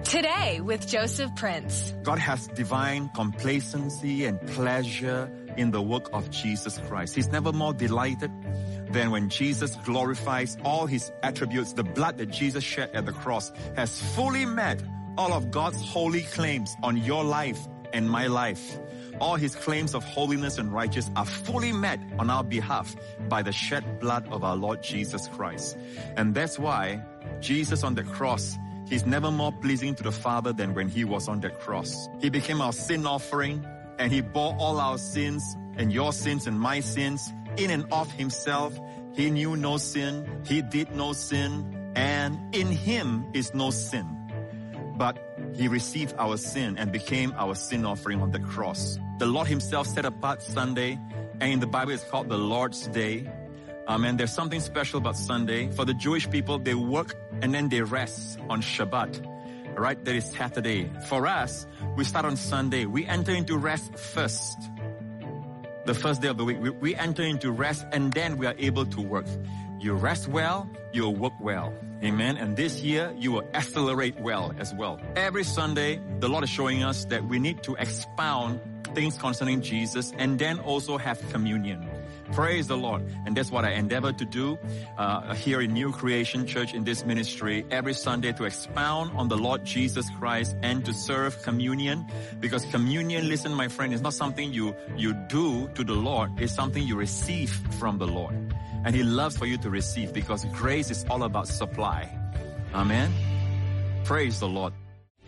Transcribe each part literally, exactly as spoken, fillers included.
Today with Joseph Prince. God has divine complacency and pleasure in the work of Jesus Christ. He's never more delighted than when Jesus glorifies all his attributes. The blood that Jesus shed at the cross has fully met all of God's holy claims on your life and my life. All his claims of holiness and righteousness are fully met on our behalf by the shed blood of our Lord Jesus Christ. And that's why Jesus on the cross, he's never more pleasing to the Father than when he was on that cross. He became our sin offering, and he bore all our sins and your sins and my sins in and of himself. He knew no sin. He did no sin. And in him is no sin. But he received our sin and became our sin offering on the cross. The Lord himself set apart Sunday, and in the Bible it's called the Lord's Day. Um, and there's something special about Sunday. For the Jewish people, they work and then they rest on Shabbat. Right? That is Saturday. For us, we start on Sunday. We enter into rest first. The first day of the week, we, we enter into rest, and then we are able to work. You rest well, you'll work well. Amen. And this year, you will accelerate well as well. Every Sunday, the Lord is showing us that we need to expound things concerning Jesus and then also have communion. Praise the Lord. And that's what I endeavor to do uh, here in New Creation Church in this ministry every Sunday, to expound on the Lord Jesus Christ and to serve communion. Because communion, listen, my friend, is not something you, you do to the Lord. It's something you receive from the Lord. And he loves for you to receive, because grace is all about supply. Amen. Praise the Lord.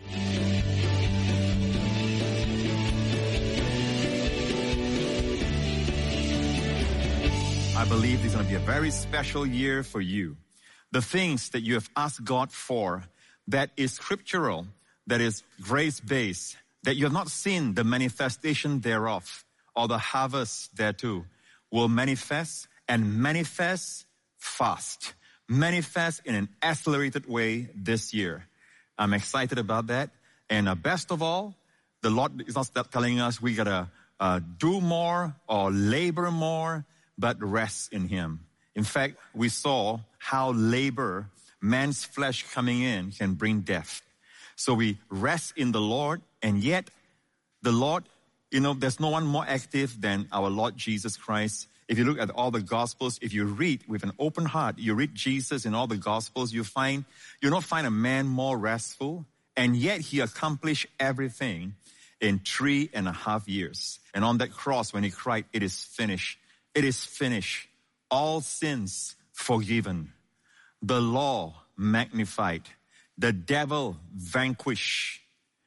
I believe this is going to be a very special year for you. The things that you have asked God for, that is scriptural, that is grace-based, that you have not seen the manifestation thereof, or the harvest thereto, will manifest, and manifest fast. Manifest in an accelerated way this year. I'm excited about that. And uh, best of all, the Lord is not telling us we got to uh, do more or labor more, but rest in him. In fact, we saw how labor, man's flesh coming in, can bring death. So we rest in the Lord, and yet the Lord, you know, there's no one more active than our Lord Jesus Christ. If you look at all the Gospels, if you read with an open heart, you read Jesus in all the Gospels, you find, you don't find a man more restful, and yet he accomplished everything in three and a half years. And on that cross, when he cried, "It is finished," it is finished. All sins forgiven. The law magnified. The devil vanquished.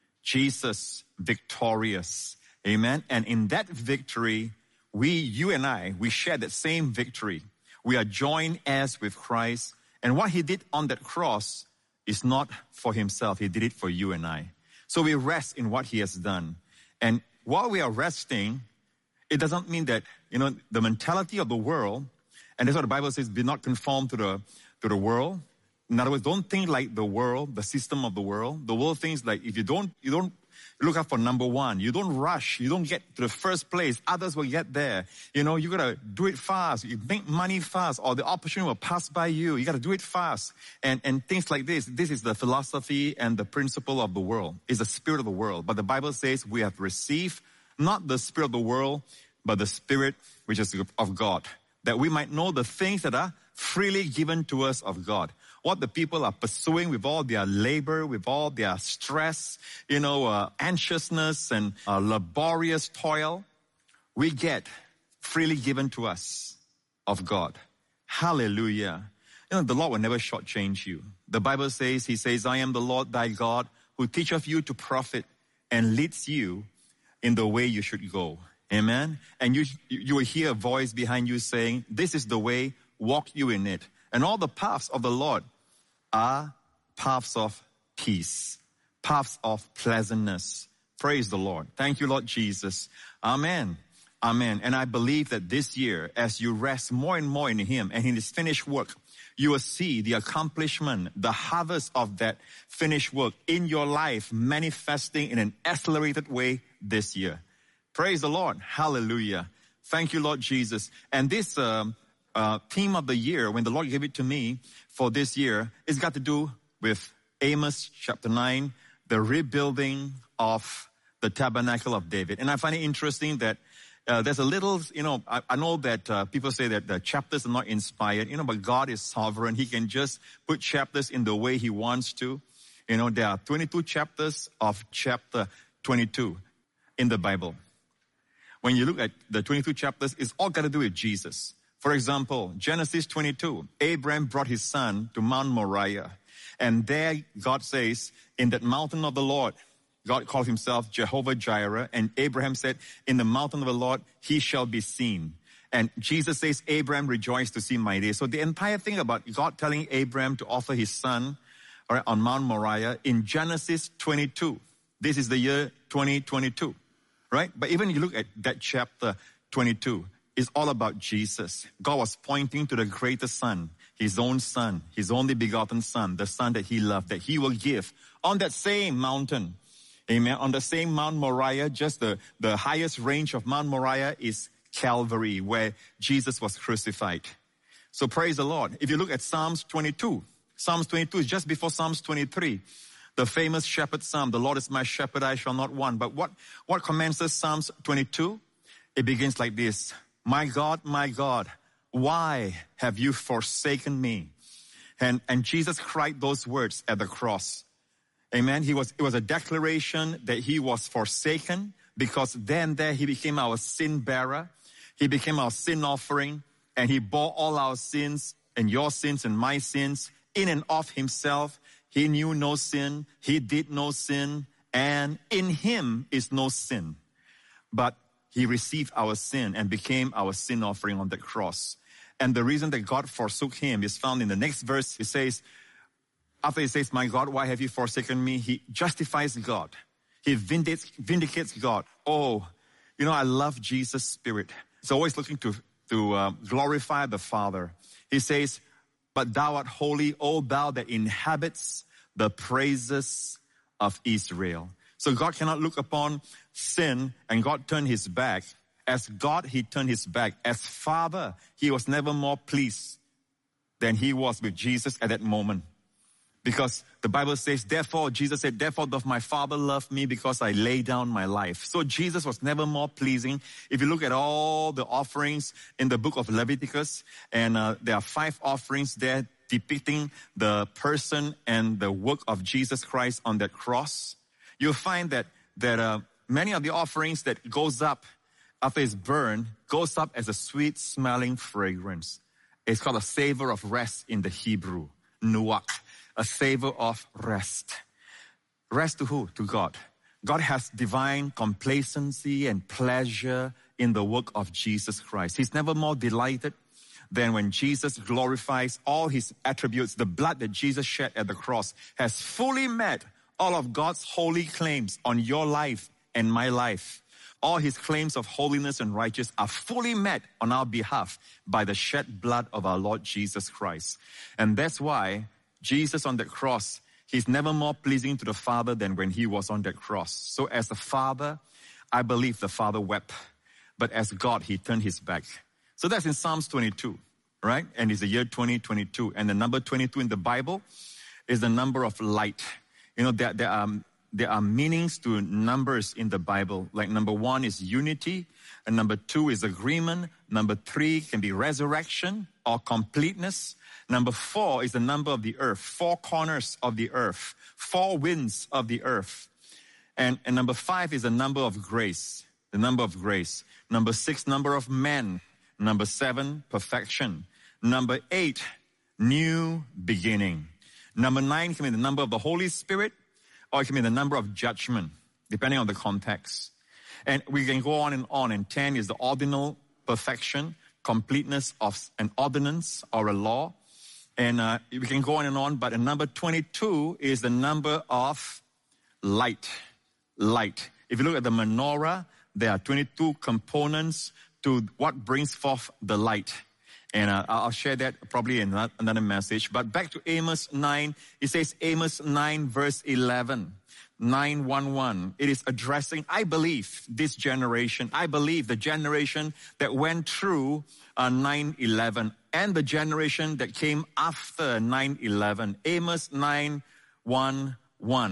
Jesus victorious. Amen. And in that victory, we, you and I, we share that same victory. We are joined heirs with Christ. And what he did on that cross is not for himself. He did it for you and I. So we rest in what he has done. And while we are resting, it doesn't mean that, you know, the mentality of the world, and that's what the Bible says, be not conformed to the, to the world. In other words, don't think like the world, the system of the world. The world thinks like, if you don't, you don't look out for number one, you don't rush, you don't get to the first place, others will get there. You know, you gotta do it fast, you make money fast, or the opportunity will pass by you. You gotta do it fast. And, and things like this. This is the philosophy and the principle of the world. It's the spirit of the world. But the Bible says we have received not the spirit of the world, but the Spirit which is of God, that we might know the things that are freely given to us of God. What the people are pursuing with all their labor, with all their stress, you know, uh, anxiousness and uh, laborious toil, we get freely given to us of God. Hallelujah. You know, the Lord will never shortchange you. The Bible says, he says, "I am the Lord thy God, who teacheth you to profit and leads you in the way you should go." Amen. And you, you will hear a voice behind you saying, "This is the way, walk you in it." And all the paths of the Lord are paths of peace, paths of pleasantness. Praise the Lord. Thank you, Lord Jesus. Amen. Amen. And I believe that this year, as you rest more and more in him and in his finished work, you will see the accomplishment, the harvest of that finished work in your life manifesting in an accelerated way this year. Praise the Lord. Hallelujah. Thank you, Lord Jesus. And this um, uh, theme of the year, when the Lord gave it to me for this year, it's got to do with Amos chapter nine, the rebuilding of the tabernacle of David. And I find it interesting that uh, there's a little, you know, I, I know that uh, people say that the chapters are not inspired, you know, but God is sovereign. He can just put chapters in the way he wants to. You know, there are twenty-two chapters of chapter twenty-two in the Bible. When you look at the twenty-two chapters, it's all got to do with Jesus. For example, Genesis twenty-two, Abraham brought his son to Mount Moriah. And there God says, in that mountain of the Lord, God called himself Jehovah Jireh. And Abraham said, in the mountain of the Lord, he shall be seen. And Jesus says, Abraham rejoiced to see my day. So the entire thing about God telling Abraham to offer his son all right, on Mount Moriah in Genesis twenty-two. This is the year twenty twenty-two, right? But even you look at that chapter twenty-two, it's all about Jesus. God was pointing to the greatest son, his own son, his only begotten son, the son that he loved, that he will give on that same mountain. Amen. On the same Mount Moriah, just the, the highest range of Mount Moriah is Calvary, where Jesus was crucified. So praise the Lord. If you look at Psalms twenty-two, Psalms twenty-two is just before Psalms twenty-three. The famous shepherd psalm, the Lord is my shepherd, I shall not want. But what, what commences Psalms twenty-two? It begins like this. My God, my God, why have you forsaken me? And, and Jesus cried those words at the cross. Amen. He was, it was a declaration that he was forsaken because then there he became our sin bearer. He became our sin offering and he bore all our sins and your sins and my sins in and of himself. He knew no sin. He did no sin. And in him is no sin. But he received our sin and became our sin offering on the cross. And the reason that God forsook him is found in the next verse. He says, after he says, my God, why have you forsaken me? He justifies God. He vindicates, vindicates God. Oh, you know, I love Jesus' spirit. He's always looking to, to uh, glorify the Father. He says, but thou art holy, O thou that inhabits the praises of Israel. So God cannot look upon sin and God turn his back. As God, he turned his back. As Father, he was never more pleased than he was with Jesus at that moment. Because the Bible says, therefore, Jesus said, therefore doth my Father love me because I lay down my life. So Jesus was never more pleasing. If you look at all the offerings in the book of Leviticus, and uh, there are five offerings there depicting the person and the work of Jesus Christ on that cross, you'll find that, that uh, many of the offerings that goes up after it's burned, goes up as a sweet smelling fragrance. It's called a savor of rest in the Hebrew, nuach. A savor of rest. Rest to who? To God. God has divine complacency and pleasure in the work of Jesus Christ. He's never more delighted than when Jesus glorifies all his attributes. The blood that Jesus shed at the cross has fully met all of God's holy claims on your life and my life. All his claims of holiness and righteousness are fully met on our behalf by the shed blood of our Lord Jesus Christ. And that's why Jesus on that cross, he's never more pleasing to the Father than when he was on that cross. So as a father, I believe the Father wept. But as God, he turned his back. So that's in Psalms twenty-two, right? And it's the year twenty twenty-two. And the number twenty-two in the Bible is the number of light. You know, there, there, are, there are meanings to numbers in the Bible. Like number one is unity. And number two is agreement. Number three can be resurrection or completeness. Number four is the number of the earth, four corners of the earth, four winds of the earth. And, and number five is the number of grace, the number of grace. Number six, number of men. Number seven, perfection. Number eight, new beginning. Number nine can be the number of the Holy Spirit, or it can be the number of judgment, depending on the context. And we can go on and on. And ten is the ordinal perfection, completeness of an ordinance or a law. And uh, we can go on and on, but the number twenty-two is the number of light. Light. If you look at the menorah, there are twenty-two components to what brings forth the light. And uh, I'll share that probably in another message. But back to Amos nine, it says Amos nine verse eleven. nine one one. It is addressing, I believe, this generation. I believe the generation that went through uh, nine eleven and the generation that came after nine eleven. Amos nine one one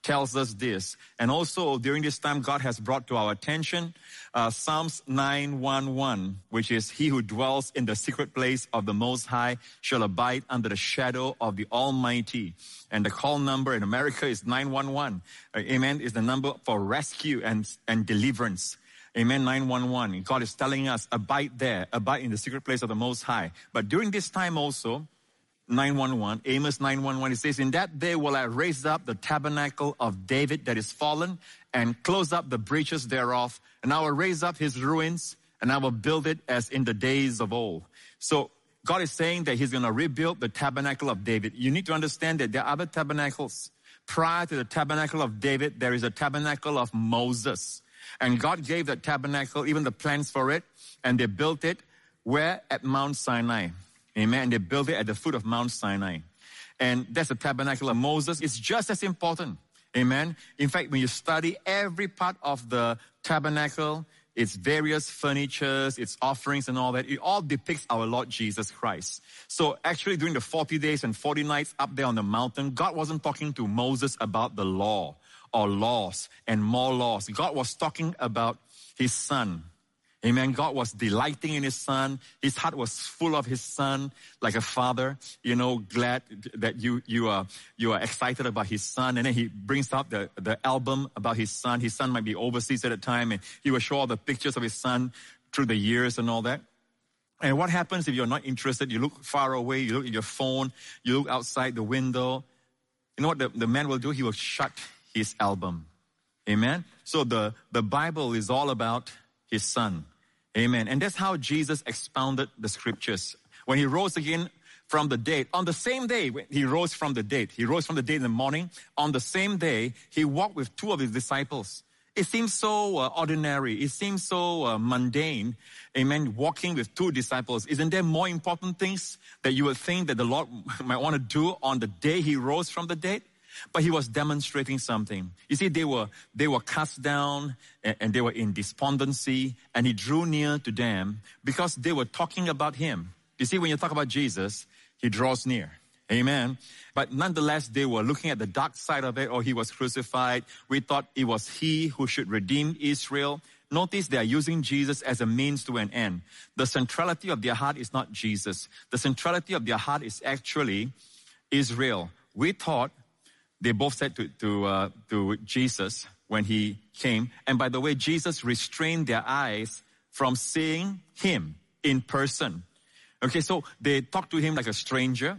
tells us this. And also during this time, God has brought to our attention uh, Psalms nine one one, which is, he who dwells in the secret place of the Most High shall abide under the shadow of the Almighty. And the call number in America is nine one one. Uh, amen, is the number for rescue and, and deliverance. Amen, nine one one. God is telling us, abide there, abide in the secret place of the Most High. But during this time also, nine one one, Amos nine one one, it says, in that day will I raise up the tabernacle of David that is fallen and close up the breaches thereof, and I will raise up his ruins, and I will build it as in the days of old. So God is saying that he's going to rebuild the tabernacle of David. You need to understand that there are other tabernacles. Prior to the tabernacle of David, there is a tabernacle of Moses. And God gave that tabernacle, even the plans for it, and they built it where? At Mount Sinai. Amen. And they built it at the foot of Mount Sinai. And that's the tabernacle of Moses. It's just as important. Amen. In fact, when you study every part of the tabernacle, its various furnitures, its offerings and all that, it all depicts our Lord Jesus Christ. So actually during the forty days and forty nights up there on the mountain, God wasn't talking to Moses about the law or laws and more laws. God was talking about his son. Amen. God was delighting in his son. His heart was full of his son, like a father, you know, glad that you, you are, you are excited about his son. And then he brings out the, the album about his son. His son might be overseas at the time, and he will show all the pictures of his son through the years and all that. And what happens if you're not interested? You look far away, you look at your phone, you look outside the window. You know what the, the man will do? He will shut his album. Amen. So the, the Bible is all about his son. Amen. And that's how Jesus expounded the scriptures. When he rose again from the dead, on the same day when he rose from the dead, he rose from the dead in the morning, on the same day, he walked with two of his disciples. It seems so uh, ordinary. It seems so uh, mundane. Amen. Walking with two disciples. Isn't there more important things that you would think that the Lord might want to do on the day he rose from the dead? But he was demonstrating something. You see, they were they were cast down and, and they were in despondency, and he drew near to them because they were talking about him. You see, when you talk about Jesus, he draws near. Amen. But nonetheless, they were looking at the dark side of it. Oh, he was crucified. We thought it was he who should redeem Israel. Notice they are using Jesus as a means to an end. The centrality of their heart is not Jesus. The centrality of their heart is actually Israel. We thought, they both said to, to, uh, to Jesus when he came. And by the way, Jesus restrained their eyes from seeing him in person. Okay, so they talked to him like a stranger.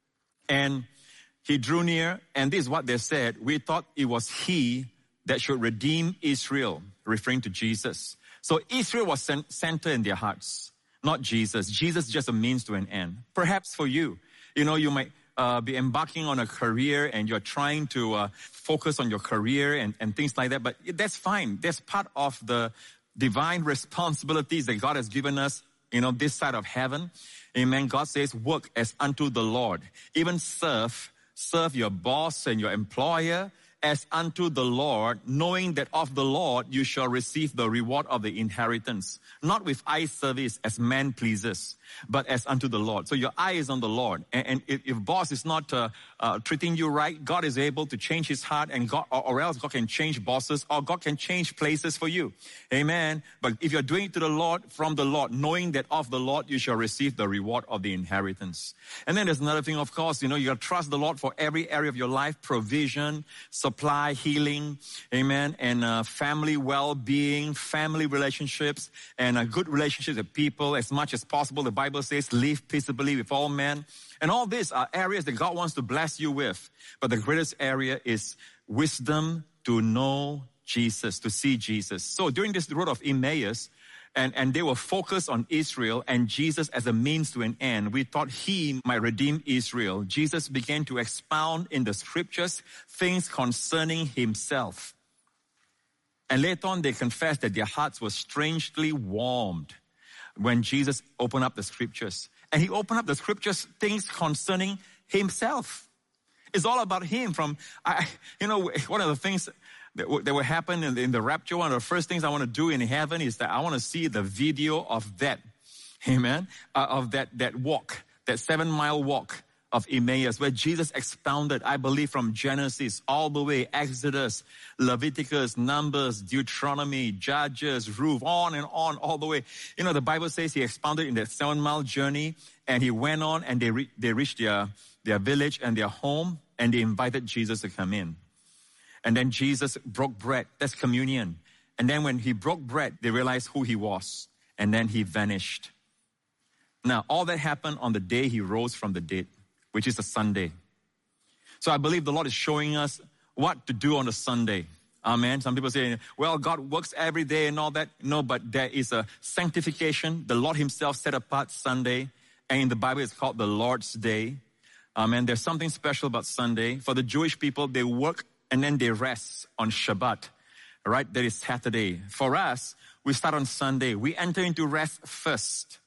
And he drew near, and this is what they said. We thought it was he that should redeem Israel, referring to Jesus. So Israel was center in their hearts, not Jesus. Jesus is just a means to an end. Perhaps for you, you know, you might Uh, be embarking on a career and you're trying to uh, focus on your career and, and things like that. But that's fine. That's part of the divine responsibilities that God has given us, you know, this side of heaven. Amen. God says, work as unto the Lord. Even serve, serve your boss and your employer as unto the Lord, knowing that of the Lord you shall receive the reward of the inheritance. Not with eye service as man pleases, but as unto the Lord. So your eye is on the Lord. And, and if, if boss is not uh, uh, treating you right, God is able to change his heart, and God, or, or else God can change bosses, or God can change places for you. Amen. But if you're doing it to the Lord, from the Lord, knowing that of the Lord you shall receive the reward of the inheritance. And then there's another thing, of course, you know, you got to trust the Lord for every area of your life, provision, supply, healing, amen, and uh, family well-being, family relationships, and a good relationship with people as much as possible. The Bible says, live peaceably with all men. And all these are areas that God wants to bless you with. But the greatest area is wisdom to know Jesus, to see Jesus. So during this road of Emmaus, and, and they were focused on Israel and Jesus as a means to an end. We thought he might redeem Israel. Jesus began to expound in the scriptures things concerning himself. And later on, they confessed that their hearts were strangely warmed when Jesus opened up the scriptures. And he opened up the scriptures, things concerning himself. It's all about him. From, I, you know, one of the things that, that will happen in the, in the rapture, one of the first things I want to do in heaven is that I want to see the video of that, amen, uh, of that, that walk, that seven mile walk of Emmaus, where Jesus expounded, I believe, from Genesis all the way, Exodus, Leviticus, Numbers, Deuteronomy, Judges, Ruth, on and on, all the way. You know, the Bible says he expounded in that seven-mile journey, and he went on, and they re- they reached their, their village and their home, and they invited Jesus to come in. And then Jesus broke bread. That's communion. And then when he broke bread, they realized who he was. And then he vanished. Now, all that happened on the day he rose from the dead, which is a Sunday. So I believe the Lord is showing us what to do on a Sunday. Amen. Some people say, well, God works every day and all that. No, but there is a sanctification. The Lord himself set apart Sunday. And in the Bible, it's called the Lord's Day. Amen. There's something special about Sunday. For the Jewish people, they work and then they rest on Shabbat. Right? That is Saturday. For us, we start on Sunday. We enter into rest first.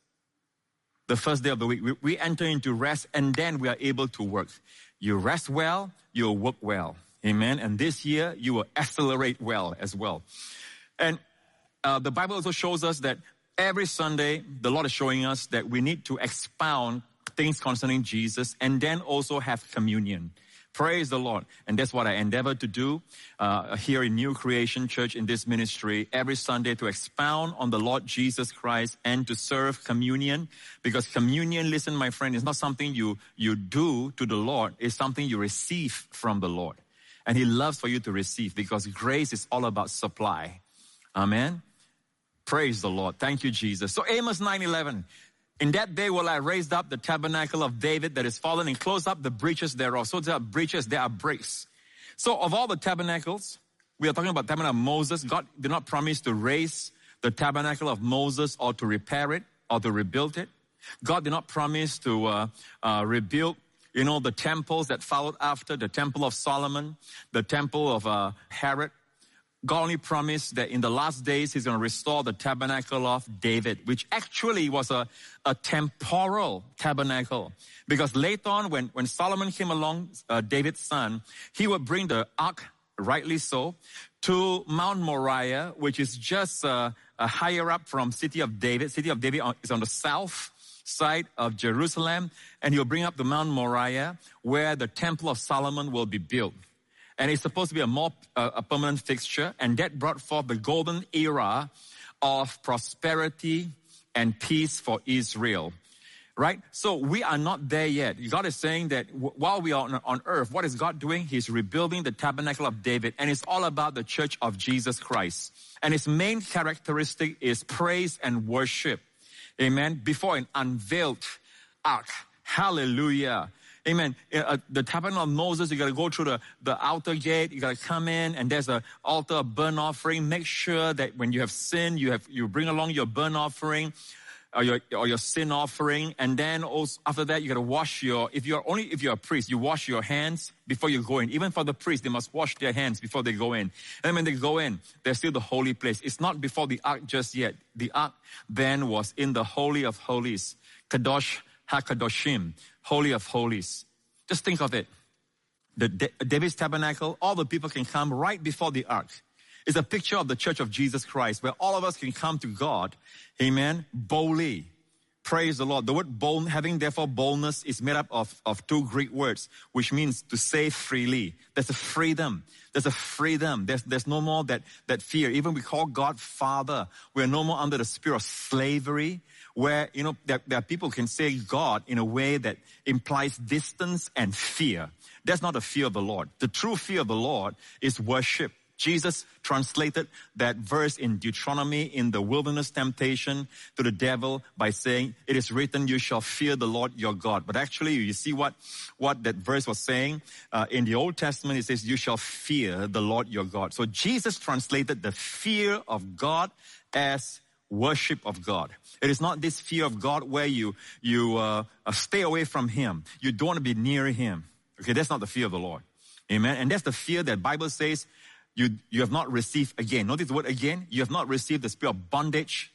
The first day of the week, we, we enter into rest, and then we are able to work. You rest well, you'll work well. Amen. And this year, you will accelerate well as well. And uh, the Bible also shows us that every Sunday, the Lord is showing us that we need to expound things concerning Jesus and then also have communion. Praise the Lord. And that's what I endeavor to do uh, here in New Creation Church in this ministry every Sunday, to expound on the Lord Jesus Christ and to serve communion. Because communion, listen, my friend, is not something you, you do to the Lord. It's something you receive from the Lord. And he loves for you to receive, because grace is all about supply. Amen. Praise the Lord. Thank you, Jesus. So Amos nine eleven. In that day will I raise up the tabernacle of David that is fallen and close up the breaches thereof. So there are breaches, there are breaks. So of all the tabernacles, we are talking about the tabernacle of Moses. God did not promise to raise the tabernacle of Moses or to repair it or to rebuild it. God did not promise to uh, uh, rebuild, you know, the temples that followed after, the temple of Solomon, the temple of uh, Herod. God only promised that in the last days, he's going to restore the tabernacle of David, which actually was a, a temporal tabernacle. Because later on, when, when Solomon came along, uh, David's son, he would bring the ark, rightly so, to Mount Moriah, which is just uh, uh, higher up from City of David. City of David is on the south side of Jerusalem. And he'll bring up to Mount Moriah, where the temple of Solomon will be built. And it's supposed to be a more uh, a permanent fixture. And that brought forth the golden era of prosperity and peace for Israel. Right? So we are not there yet. God is saying that w- while we are on, on earth, what is God doing? He's rebuilding the tabernacle of David. And it's all about the church of Jesus Christ. And its main characteristic is praise and worship. Amen. Before an unveiled ark. Hallelujah. Amen. Uh, the tabernacle of Moses, you got to go through the, the outer gate. You got to come in, and there's an altar of burnt offering. Make sure that when you have sinned, you have you bring along your burnt offering or your or your sin offering, and then also after that, you got to wash your. If you're only if you're a priest, you wash your hands before you go in. Even for the priest, they must wash their hands before they go in. And when they go in, there's still the holy place. It's not before the ark just yet. The ark then was in the Holy of Holies, Kadosh HaKadoshim, Holy of Holies. Just think of it. The David's tabernacle, all the people can come right before the ark. It's a picture of the church of Jesus Christ, where all of us can come to God, amen, boldly. Praise the Lord. The word bold, having therefore boldness, is made up of, of two Greek words, which means to say freely. There's a freedom. There's a freedom. There's, there's no more that, that fear. Even we call God Father. We're no more under the spirit of slavery, where, you know, there, there are people who can say God in a way that implies distance and fear. That's not the fear of the Lord. The true fear of the Lord is worship. Jesus translated that verse in Deuteronomy in the wilderness temptation to the devil by saying, it is written, you shall fear the Lord your God. But actually, you see what, what that verse was saying? Uh, in the Old Testament, it says, you shall fear the Lord your God. So Jesus translated the fear of God as worship of God. It is not this fear of God where you, you uh, stay away from him. You don't want to be near him. Okay, that's not the fear of the Lord. Amen. And that's the fear that Bible says You, you have not received again. Notice the word again. You have not received the spirit of bondage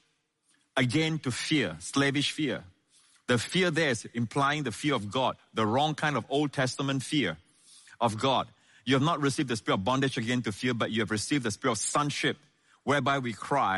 again to fear, slavish fear. The fear there is implying the fear of God, the wrong kind of Old Testament fear of God. You have not received the spirit of bondage again to fear, but you have received the spirit of sonship, whereby we cry,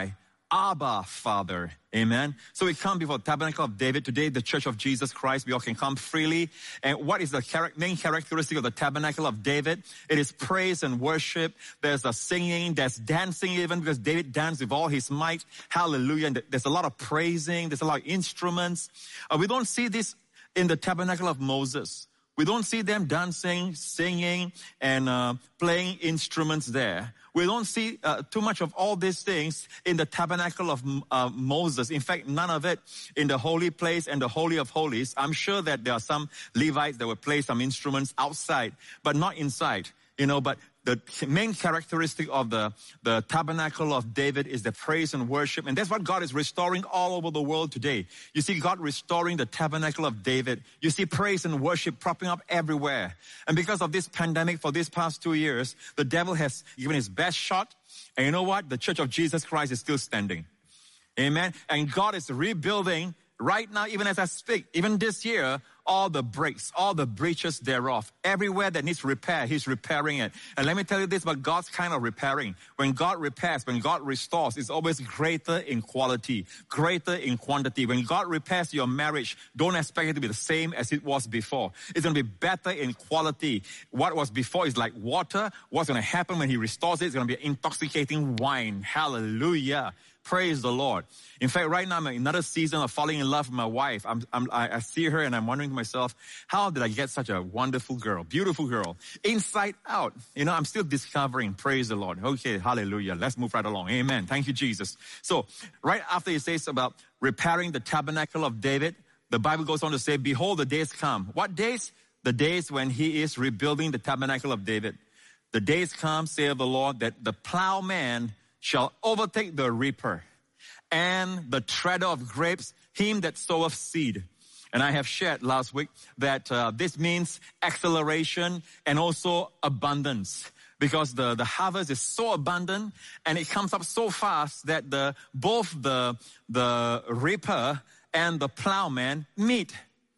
Abba, Father. Amen. So we come before the Tabernacle of David. Today, the Church of Jesus Christ, we all can come freely. And what is the char- main characteristic of the Tabernacle of David? It is praise and worship. There's a singing, there's dancing even, because David danced with all his might. Hallelujah. And there's a lot of praising. There's a lot of instruments. Uh, we don't see this in the Tabernacle of Moses. We don't see them dancing, singing, and uh, playing instruments there. We don't see uh, too much of all these things in the tabernacle of uh, Moses. In fact, none of it in the holy place and the Holy of Holies. I'm sure that there are some Levites that will play some instruments outside, but not inside. You know, but the main characteristic of the, the tabernacle of David is the praise and worship. And that's what God is restoring all over the world today. You see God restoring the tabernacle of David. You see praise and worship propping up everywhere. And because of this pandemic for these past two years, the devil has given his best shot. And you know what? The Church of Jesus Christ is still standing. Amen. And God is rebuilding right now, even as I speak, even this year, all the breaks, all the breaches thereof. Everywhere that needs repair, He's repairing it. And let me tell you this about God's kind of repairing. When God repairs, when God restores, it's always greater in quality, greater in quantity. When God repairs your marriage, don't expect it to be the same as it was before. It's going to be better in quality. What was before is like water. What's going to happen when He restores it is going to be intoxicating wine. Hallelujah. Praise the Lord. In fact, right now I'm in another season of falling in love with my wife. I'm, I'm, I see her and I'm wondering to myself, how did I get such a wonderful girl, beautiful girl, inside out? You know, I'm still discovering. Praise the Lord. Okay, hallelujah. Let's move right along. Amen. Thank you, Jesus. So right after He says about repairing the tabernacle of David, the Bible goes on to say, behold, the days come. What days? The days when He is rebuilding the tabernacle of David. The days come, saith the Lord, that the plowman shall overtake the reaper, and the treader of grapes, him that soweth seed. And I have shared last week that uh, this means acceleration and also abundance, because the, the harvest is so abundant and it comes up so fast that the both the, the reaper and the plowman meet.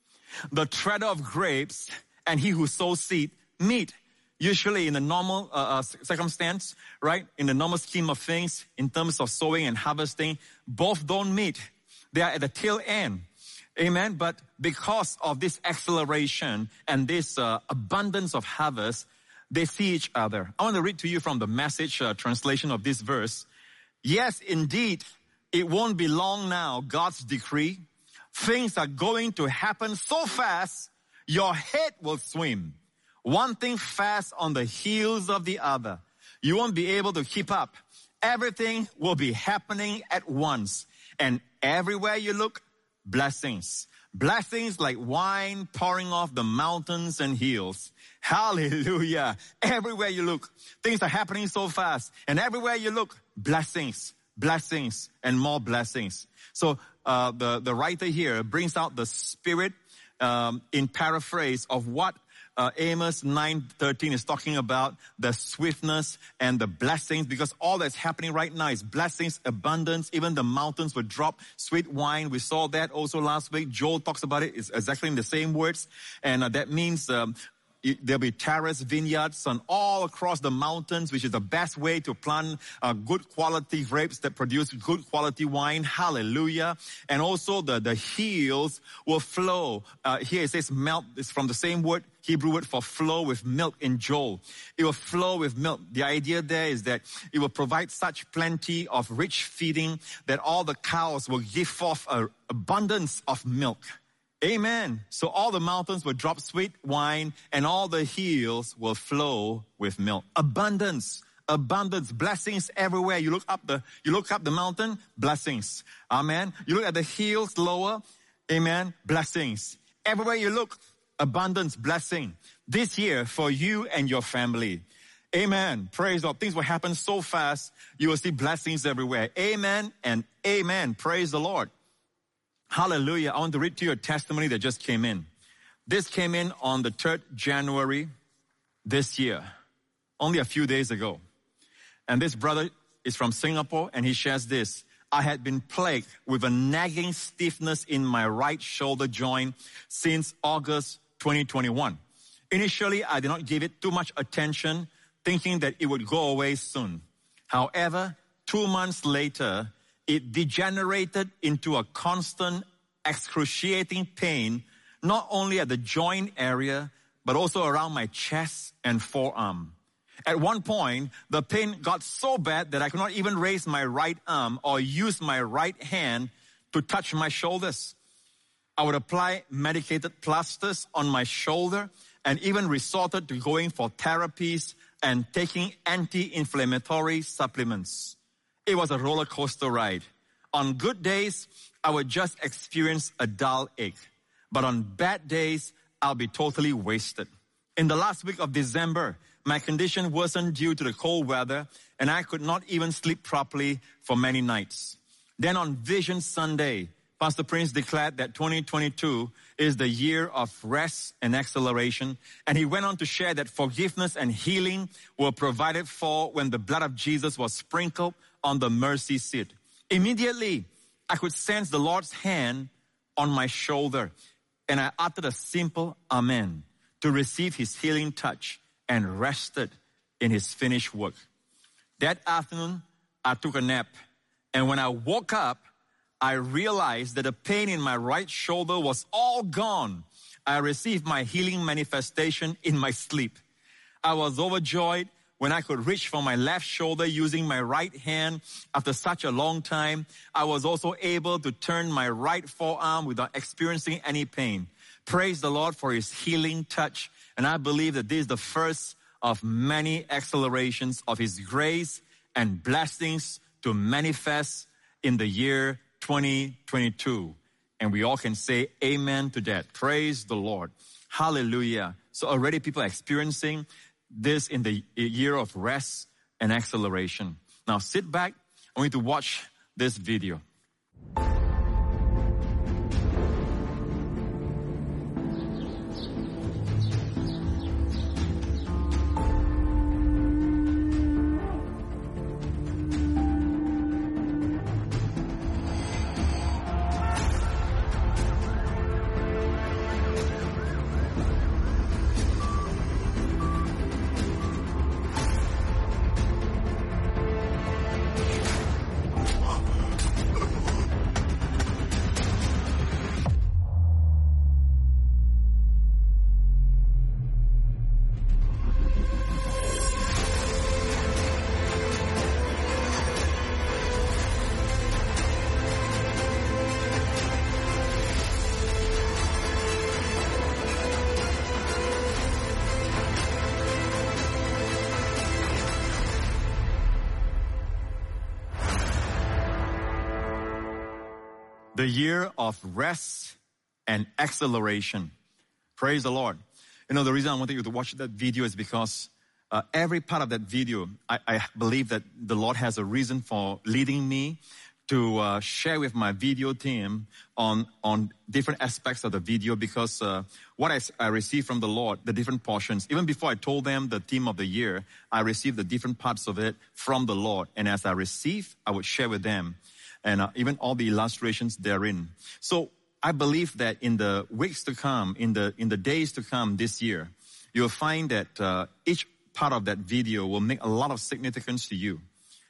The treader of grapes and he who sows seed meet. Usually in the normal uh, uh, circumstance, right, in the normal scheme of things, in terms of sowing and harvesting, both don't meet. They are at the tail end. Amen. But because of this acceleration and this uh, abundance of harvest, they see each other. I want to read to you from the Message uh, translation of this verse. Yes, indeed, it won't be long now, God's decree. Things are going to happen so fast, your head will swim. One thing fast on the heels of the other. You won't be able to keep up. Everything will be happening at once. And everywhere you look, blessings. Blessings like wine pouring off the mountains and hills. Hallelujah. Everywhere you look, things are happening so fast. And everywhere you look, blessings, blessings, and more blessings. So uh, the, the writer here brings out the spirit um, in paraphrase of what Uh, Amos nine thirteen is talking about, the swiftness and the blessings, because all that's happening right now is blessings, abundance. Even the mountains will drop sweet wine. We saw that also last week. Joel talks about it. It's exactly in the same words. And uh, that means um, it, there'll be terrace vineyards on all across the mountains, which is the best way to plant uh, good quality grapes that produce good quality wine. Hallelujah. And also the, the hills will flow. Uh, here it says melt. It's from the same word, Hebrew word for flow, with milk in Joel. It will flow with milk. The idea there is that it will provide such plenty of rich feeding that all the cows will give forth an abundance of milk. Amen. So all the mountains will drop sweet wine and all the hills will flow with milk. Abundance. Abundance, blessings everywhere. You look up the, you look up the mountain, blessings. Amen. You look at the hills lower, amen, blessings. Everywhere you look, abundance, blessing. This year for you and your family. Amen. Praise God. Things will happen so fast. You will see blessings everywhere. Amen and amen. Praise the Lord. Hallelujah. I want to read to you a testimony that just came in. This came in on the third of January this year, only a few days ago. And this brother is from Singapore and he shares this. I had been plagued with a nagging stiffness in my right shoulder joint since August twenty twenty-one. Initially, I did not give it too much attention, thinking that it would go away soon. However, two months later, it degenerated into a constant excruciating pain, not only at the joint area, but also around my chest and forearm. At one point, the pain got so bad that I could not even raise my right arm or use my right hand to touch my shoulders. I would apply medicated plasters on my shoulder and even resorted to going for therapies and taking anti-inflammatory supplements. It was a roller coaster ride. On good days, I would just experience a dull ache. But on bad days, I'll be totally wasted. In the last week of December, my condition worsened due to the cold weather, and I could not even sleep properly for many nights. Then on Vision Sunday, Pastor Prince declared that twenty twenty-two is the year of rest and acceleration. And he went on to share that forgiveness and healing were provided for when the blood of Jesus was sprinkled on the mercy seat. Immediately, I could sense the Lord's hand on my shoulder, and I uttered a simple amen to receive his healing touch and rested in his finished work. That afternoon, I took a nap, and when I woke up, I realized that the pain in my right shoulder was all gone. I received my healing manifestation in my sleep. I was overjoyed when I could reach for my left shoulder using my right hand after such a long time. I was also able to turn my right forearm without experiencing any pain. Praise the Lord for his healing touch. And I believe that this is the first of many accelerations of his grace and blessings to manifest in the year twenty twenty-two. And we all can say amen to that. Praise the Lord. Hallelujah. So already people are experiencing this in the year of rest and acceleration. Now sit back. I want you to watch this video. The year of rest and acceleration. Praise the Lord. You know, the reason I wanted you to watch that video is because uh, every part of that video, I, I believe that the Lord has a reason for leading me to uh, share with my video team on, on different aspects of the video, because uh, what I, I received from the Lord, the different portions, even before I told them the theme of the year, I received the different parts of it from the Lord. And as I received, I would share with them. And uh, even all the illustrations therein. So I believe that in the weeks to come, in the in the days to come this year, you'll find that uh, each part of that video will make a lot of significance to you.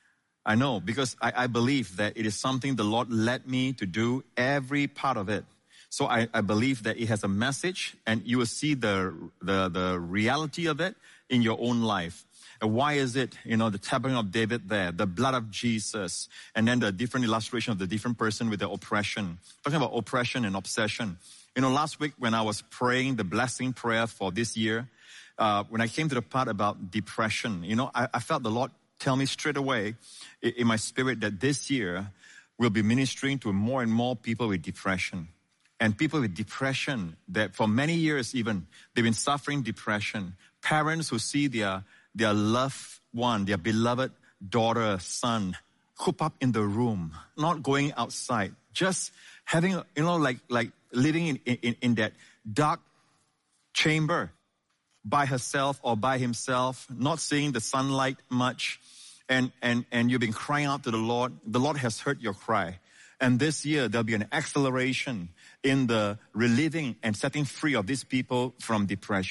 I know, because I, I believe that it is something the Lord led me to do, every part of it. So I, I believe that it has a message, and you will see the the the reality of it in your own life. And why is it, you know, the tabernacle of David there, the blood of Jesus, and then the different illustration of the different person with the oppression. Talking about oppression and obsession. You know, last week when I was praying the blessing prayer for this year, uh, when I came to the part about depression, you know, I, I felt the Lord tell me straight away in, in my spirit that this year we'll be ministering to more and more people with depression. And people with depression that for many years even, they've been suffering depression. Parents who see their their loved one, their beloved daughter, son, cooped up in the room, not going outside, just having, you know, like like living in, in, in that dark chamber by herself or by himself, not seeing the sunlight much, and, and, and you've been crying out to the Lord. The Lord has heard your cry. And this year, there'll be an acceleration in the relieving and setting free of these people from depression.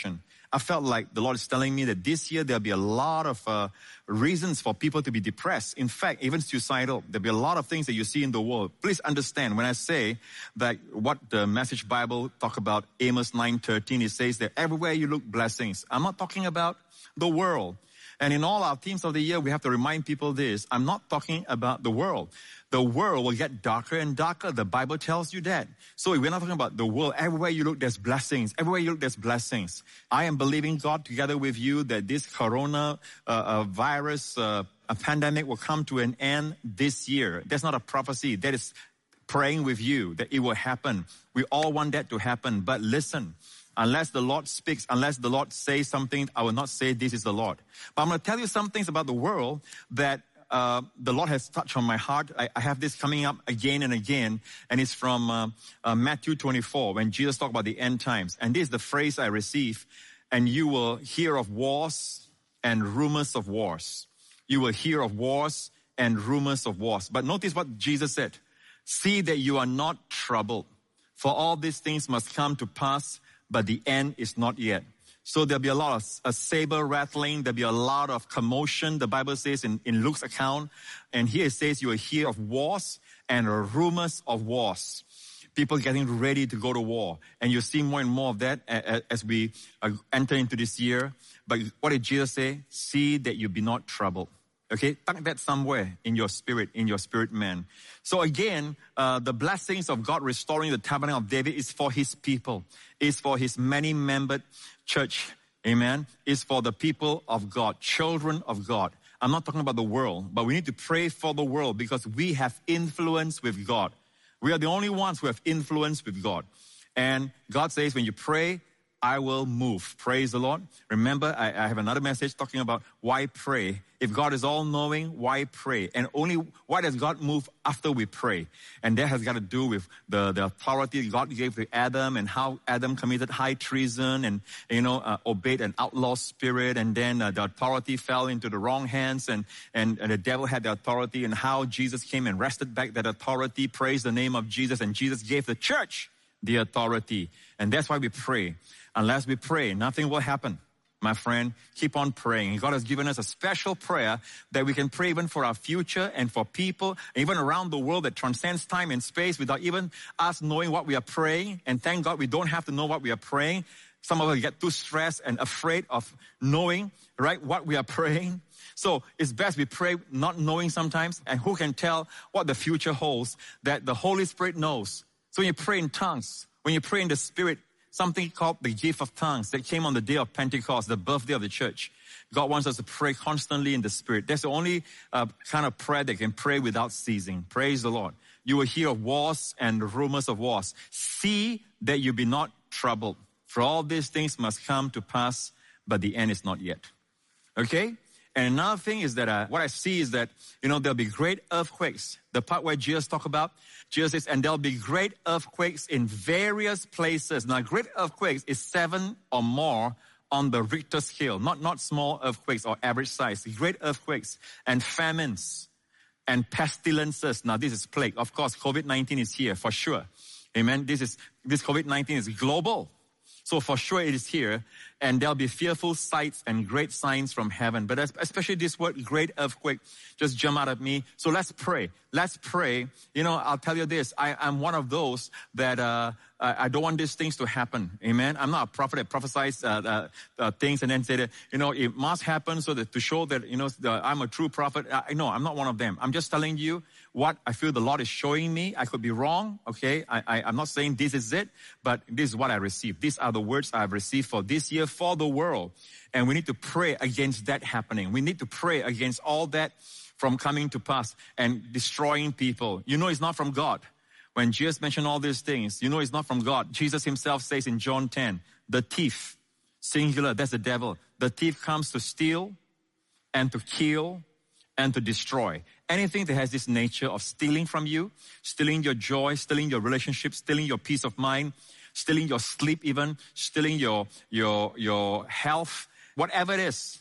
I felt like the Lord is telling me that this year there'll be a lot of uh, reasons for people to be depressed. In fact, even suicidal. There'll be a lot of things that you see in the world. Please understand when I say that what the Message Bible talk about, Amos nine thirteen, it says that everywhere you look, blessings. I'm not talking about the world. And in all our themes of the year, we have to remind people this. I'm not talking about the world. The world will get darker and darker. The Bible tells you that. So we're not talking about the world. Everywhere you look, there's blessings. Everywhere you look, there's blessings. I am believing God together with you that this corona uh, uh, virus, uh, a pandemic will come to an end this year. That's not a prophecy. That is praying with you that it will happen. We all want that to happen. But listen. Unless the Lord speaks, unless the Lord says something, I will not say this is the Lord. But I'm going to tell you some things about the world that uh, the Lord has touched on my heart. I, I have this coming up again and again, and it's from uh, uh, Matthew twenty-four, when Jesus talked about the end times. And this is the phrase I receive, and you will hear of wars and rumors of wars. You will hear of wars and rumors of wars. But notice what Jesus said. See that you are not troubled, for all these things must come to pass, but the end is not yet. So there'll be a lot of a saber rattling. There'll be a lot of commotion, the Bible says in, in Luke's account. And here it says you will hear of wars and rumors of wars. People getting ready to go to war. And you'll see more and more of that as we enter into this year. But what did Jesus say? See that you be not troubled. Okay, tuck that somewhere in your spirit, in your spirit man. So again, uh, the blessings of God restoring the tabernacle of David is for his people. Is for his many-membered church. Amen. Is for the people of God, children of God. I'm not talking about the world, but we need to pray for the world because we have influence with God. We are the only ones who have influence with God. And God says when you pray, I will move. Praise the Lord. Remember, I, I have another message talking about why pray. If God is all-knowing, why pray? And only, why does God move after we pray? And that has got to do with the, the authority God gave to Adam and how Adam committed high treason and, you know, uh, obeyed an outlaw spirit. And then uh, the authority fell into the wrong hands and, and, and the devil had the authority and how Jesus came and wrested back that authority. Praise the name of Jesus. And Jesus gave the church the authority. And that's why we pray. Unless we pray, nothing will happen. My friend, keep on praying. God has given us a special prayer that we can pray even for our future and for people, even around the world that transcends time and space without even us knowing what we are praying. And thank God we don't have to know what we are praying. Some of us get too stressed and afraid of knowing, right, what we are praying. So it's best we pray not knowing sometimes. And who can tell what the future holds? That the Holy Spirit knows. So when you pray in tongues, when you pray in the Spirit, something called the gift of tongues that came on the day of Pentecost, the birthday of the church. God wants us to pray constantly in the Spirit. That's the only uh, kind of prayer that can pray without ceasing. Praise the Lord. You will hear of wars and rumors of wars. See that you be not troubled. For all these things must come to pass, but the end is not yet. Okay? And another thing is that uh, what I see is that, you know, there'll be great earthquakes. The part where Jesus talked about, Jesus says, and there'll be great earthquakes in various places. Now, great earthquakes is seven or more on the Richter scale, not, not small earthquakes or average size. Great earthquakes and famines and pestilences. Now, this is plague. Of course, COVID nineteen is here for sure. Amen. This is, this COVID nineteen is global. So for sure it is here, and there'll be fearful sights and great signs from heaven. But especially this word, great earthquake, just jump out at me. So let's pray. Let's pray. You know, I'll tell you this. I, I'm one of those that uh, I don't want these things to happen. Amen. I'm not a prophet that prophesies uh, uh, uh, things and then say that, you know, it must happen so that to show that, you know, the, I'm a true prophet. I, no, I'm not one of them. I'm just telling you what I feel the Lord is showing me. I could be wrong. Okay. I, I, I'm not saying this is it, but this is what I received. These are the words I've received for this year, for the world. And we need to pray against that happening. We need to pray against all that from coming to pass and destroying people. You know it's not from God. When Jesus mentioned all these things, you know it's not from God. Jesus himself says in John ten, the thief, singular, that's the devil. The thief comes to steal and to kill and to destroy. Anything that has this nature of stealing from you, stealing your joy, stealing your relationship, stealing your peace of mind, stealing your sleep even, stealing your, your, your health, whatever it is,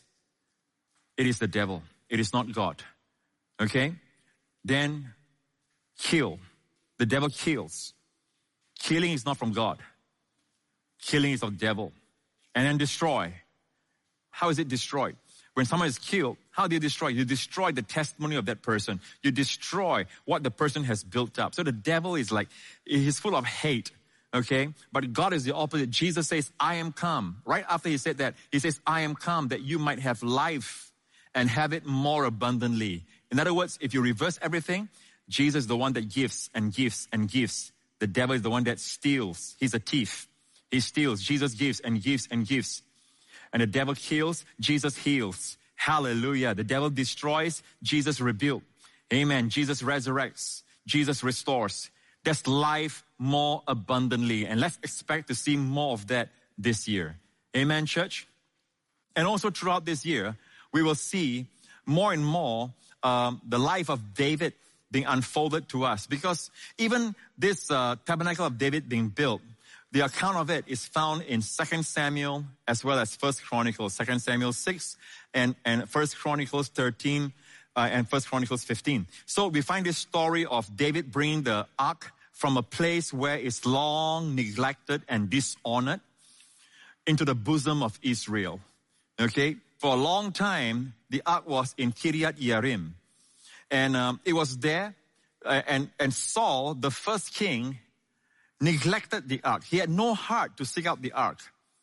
it is the devil. It is not God. Okay? Then kill. The devil kills. Killing is not from God. Killing is of the devil. and then destroy. How is it destroyed? When someone is killed, how do you destroy? You destroy the testimony of that person. You destroy what the person has built up. So the devil is like, he's full of hate, okay? But God is the opposite. Jesus says, I am come. Right after he said that, he says, I am come that you might have life and have it more abundantly. In other words, if you reverse everything, Jesus is the one that gives and gives and gives. The devil is the one that steals. He's a thief. He steals. Jesus gives and gives and gives. And the devil kills, Jesus heals. Hallelujah. The devil destroys, Jesus rebuilds. Amen. Jesus resurrects. Jesus restores. That's life more abundantly. And let's expect to see more of that this year. Amen, church? And also throughout this year, we will see more and more um, the life of David being unfolded to us. Because even this uh, tabernacle of David being built, the account of it is found in Second Samuel as well as First Chronicles, Second Samuel six and, and First Chronicles thirteen uh, and First Chronicles fifteen. So we find this story of David bringing the ark from a place where it's long neglected and dishonored into the bosom of Israel. Okay? For a long time, the ark was in Kiriath Yearim. And um, it was there, uh, and, and Saul, the first king, neglected the ark. He had no heart to seek out the ark.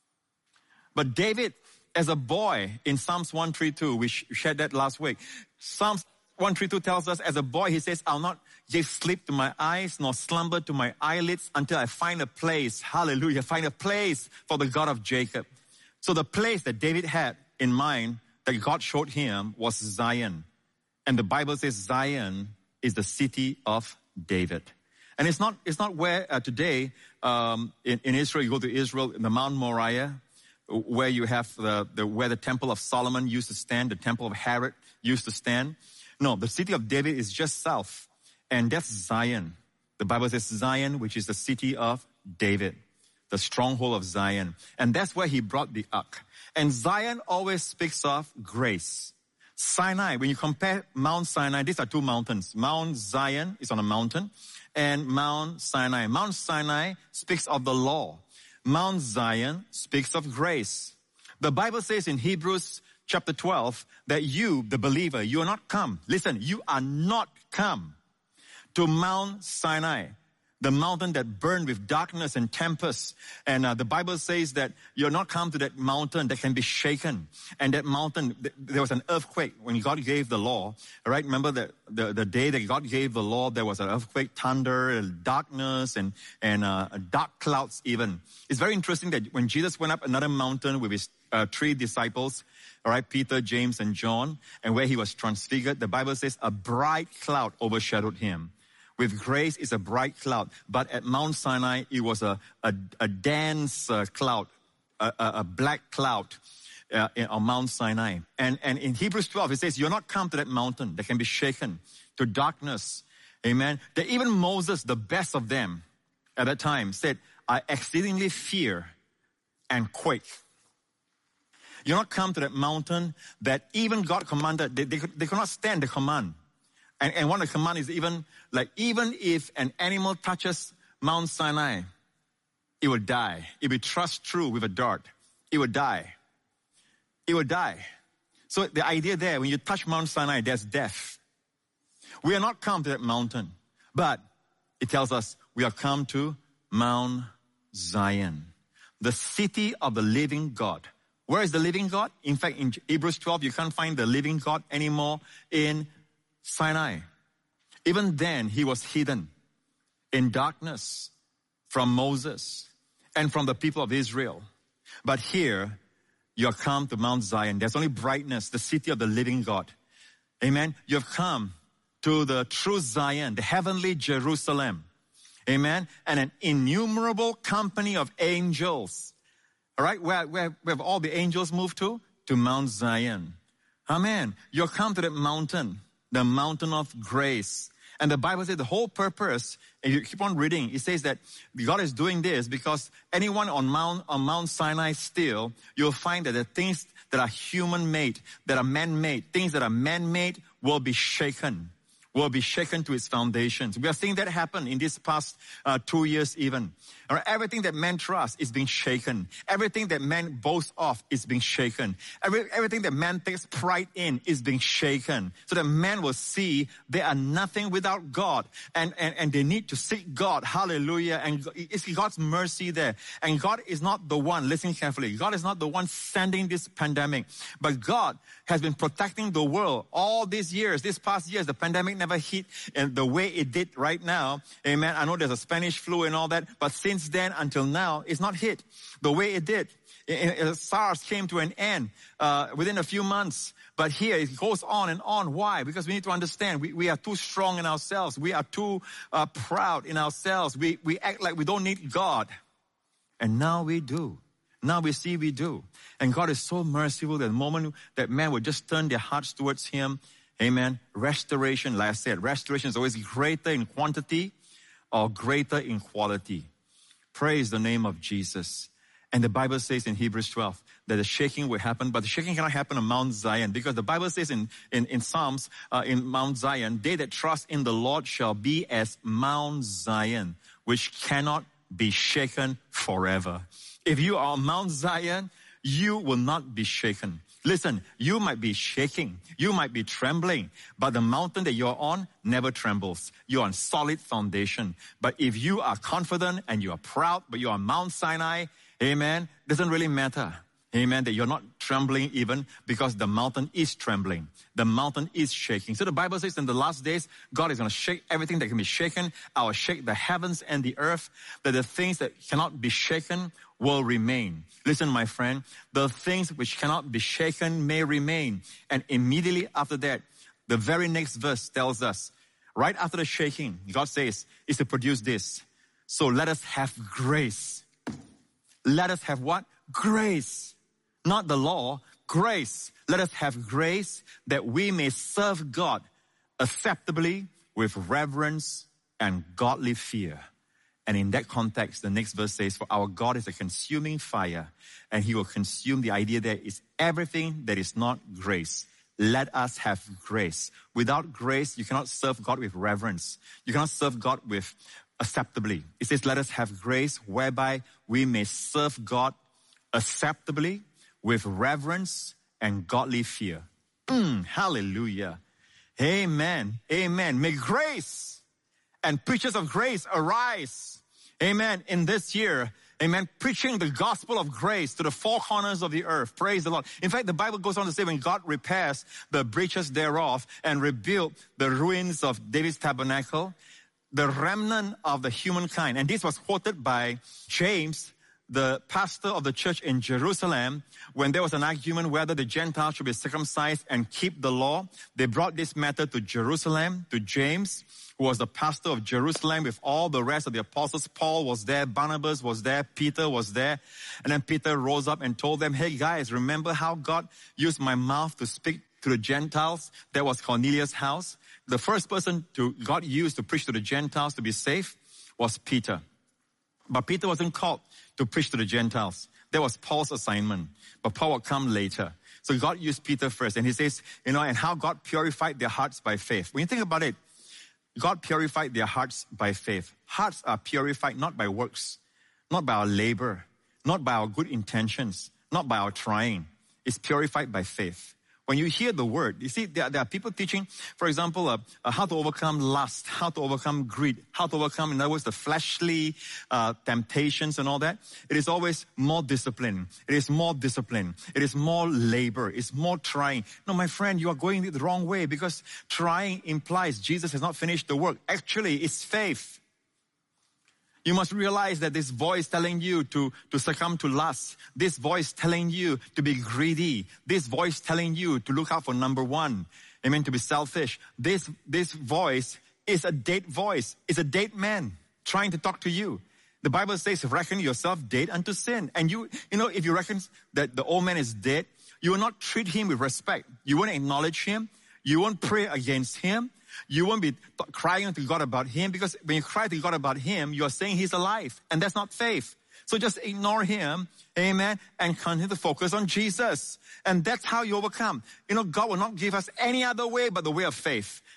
But David, as a boy, in Psalms one thirty-two, we shared that last week. Psalms one thirty-two tells us, as a boy, he says, I'll not give sleep to my eyes, nor slumber to my eyelids until I find a place, hallelujah, find a place for the God of Jacob. So the place that David had in mind that God showed him was Zion. And the Bible says Zion is the city of David. And it's not, it's not where uh, today um, in, in Israel, you go to Israel, in the Mount Moriah, where you have the, the, where the temple of Solomon used to stand, the temple of Herod used to stand. No, the city of David is just south, and that's Zion. The Bible says Zion, which is the city of David, the stronghold of Zion. And that's where he brought the ark. And Zion always speaks of grace. Sinai, when you compare Mount Sinai, these are two mountains. Mount Zion is on a mountain, and Mount Sinai. Mount Sinai speaks of the law. Mount Zion speaks of grace. The Bible says in Hebrews chapter twelve that you, the believer, you are not come. Listen, you are not come to Mount Sinai, the mountain that burned with darkness and tempest. And uh, the Bible says that you're not come to that mountain that can be shaken. And that mountain, th- there was an earthquake when God gave the law. All right, remember that the, the day that God gave the law, there was an earthquake, thunder, and darkness, and, and uh, dark clouds even. It's very interesting that when Jesus went up another mountain with his uh, three disciples, all right, Peter, James, and John, and where he was transfigured, the Bible says a bright cloud overshadowed him. With grace is a bright cloud. But at Mount Sinai, it was a, a, a dense uh, cloud, a, a, a black cloud uh, in, on Mount Sinai. And, and in Hebrews twelve, it says, you're not come to that mountain that can be shaken, to darkness. Amen. That even Moses, the best of them at that time, said, I exceedingly fear and quake. You're not come to that mountain that even God commanded. They, they, they could not stand the command. And, and one of the command is even, like, even if an animal touches Mount Sinai, it will die. It will thrust through with a dart. It will die. It will die. So the idea there, when you touch Mount Sinai, there's death. We are not come to that mountain, but it tells us we are come to Mount Zion, the city of the living God. Where is the living God? In fact, in Hebrews twelve, you can't find the living God anymore in Sinai. Even then, he was hidden in darkness from Moses and from the people of Israel. But here, you have come to Mount Zion. There's only brightness, the city of the living God. Amen. You have come to the true Zion, the heavenly Jerusalem. Amen. And an innumerable company of angels. All right. Where, where, where have all the angels moved to? To Mount Zion. Amen. You have come to that mountain, the mountain of grace. And the Bible says the whole purpose, and you keep on reading, it says that God is doing this because anyone on Mount, on Mount Sinai still, you'll find that the things that are human-made, that are man-made, things that are man-made will be shaken, will be shaken to its foundations. We are seeing that happen in these past uh, two years even. All right, everything that man trusts is being shaken. Everything that man boasts of is being shaken. Every, everything that man takes pride in is being shaken. So that man will see they are nothing without God. And, and, and they need to seek God. Hallelujah. And it's God's mercy there. And God is not the one, listen carefully, God is not the one sending this pandemic. But God has been protecting the world all these years, these past years. The pandemic never hit in the way it did right now. Amen. I know there's a Spanish flu and all that, but since then until now, it's not hit the way it did. It, it, SARS came to an end uh, within a few months. But here it goes on and on. Why? Because we need to understand we, we are too strong in ourselves. We are too uh, proud in ourselves. We, we act like we don't need God. And now we do. Now we see we do. And God is so merciful that the moment that man would just turn their hearts towards Him, amen, restoration, like I said, restoration is always greater in quantity or greater in quality. Praise the name of Jesus. And the Bible says in Hebrews twelve that the shaking will happen, but the shaking cannot happen on Mount Zion, because the Bible says in, in, in Psalms, uh, in Mount Zion, they that trust in the Lord shall be as Mount Zion, which cannot be shaken forever. If you are on Mount Zion, you will not be shaken. Listen, you might be shaking, you might be trembling, but the mountain that you're on never trembles. You're on solid foundation. But if you are confident and you are proud, but you're on Mount Sinai, amen, doesn't really matter. Amen, that you're not trembling even, because the mountain is trembling. The mountain is shaking. So the Bible says in the last days, God is going to shake everything that can be shaken. I will shake the heavens and the earth, that the things that cannot be shaken will remain. Listen, my friend, the things which cannot be shaken may remain. And immediately after that, the very next verse tells us, right after the shaking, God says, is to produce this. So let us have grace. Let us have what? Grace. Not the law, grace. Let us have grace that we may serve God acceptably with reverence and godly fear. And in that context, the next verse says, for our God is a consuming fire, and He will consume. The idea there is everything that is not grace. Let us have grace. Without grace, you cannot serve God with reverence. You cannot serve God with acceptably. It says, let us have grace whereby we may serve God acceptably with reverence and godly fear. Mm, hallelujah. Amen. Amen. May grace and preachers of grace arise. Amen. In this year. Amen. Preaching the gospel of grace to the four corners of the earth. Praise the Lord. In fact, the Bible goes on to say when God repairs the breaches thereof and rebuilt the ruins of David's tabernacle, the remnant of the humankind. And this was quoted by James, the pastor of the church in Jerusalem, when there was an argument whether the Gentiles should be circumcised and keep the law. They brought this matter to Jerusalem, to James, who was the pastor of Jerusalem with all the rest of the apostles. Paul was there, Barnabas was there, Peter was there. And then Peter rose up and told them, hey guys, remember how God used my mouth to speak to the Gentiles? That was Cornelius' house. The first person to God used to preach to the Gentiles to be saved was Peter. But Peter wasn't called to preach to the Gentiles. That was Paul's assignment. But Paul would come later. So God used Peter first. And he says, you know, and how God purified their hearts by faith. When you think about it, God purified their hearts by faith. Hearts are purified not by works, not by our labor, not by our good intentions, not by our trying. It's purified by faith. When you hear the word, you see, there, there are people teaching, for example, uh, uh, how to overcome lust, how to overcome greed, how to overcome, in other words, the fleshly uh, temptations and all that. It is always more discipline. It is more discipline. It is more labor. It's more trying. No, my friend, you are going the wrong way, because trying implies Jesus has not finished the work. Actually, it's faith. You must realize that this voice telling you to, to succumb to lust, this voice telling you to be greedy, this voice telling you to look out for number one, amen, to be selfish. This, this voice is a dead voice. It's a dead man trying to talk to you. The Bible says, reckon yourself dead unto sin. And you, you know, if you reckon that the old man is dead, you will not treat him with respect. You won't acknowledge him. You won't pray against him. You won't be th- crying to God about him, because when you cry to God about him, you are saying he's alive, and that's not faith. So just ignore him, amen, and continue to focus on Jesus. And that's how you overcome. You know, God will not give us any other way but the way of faith.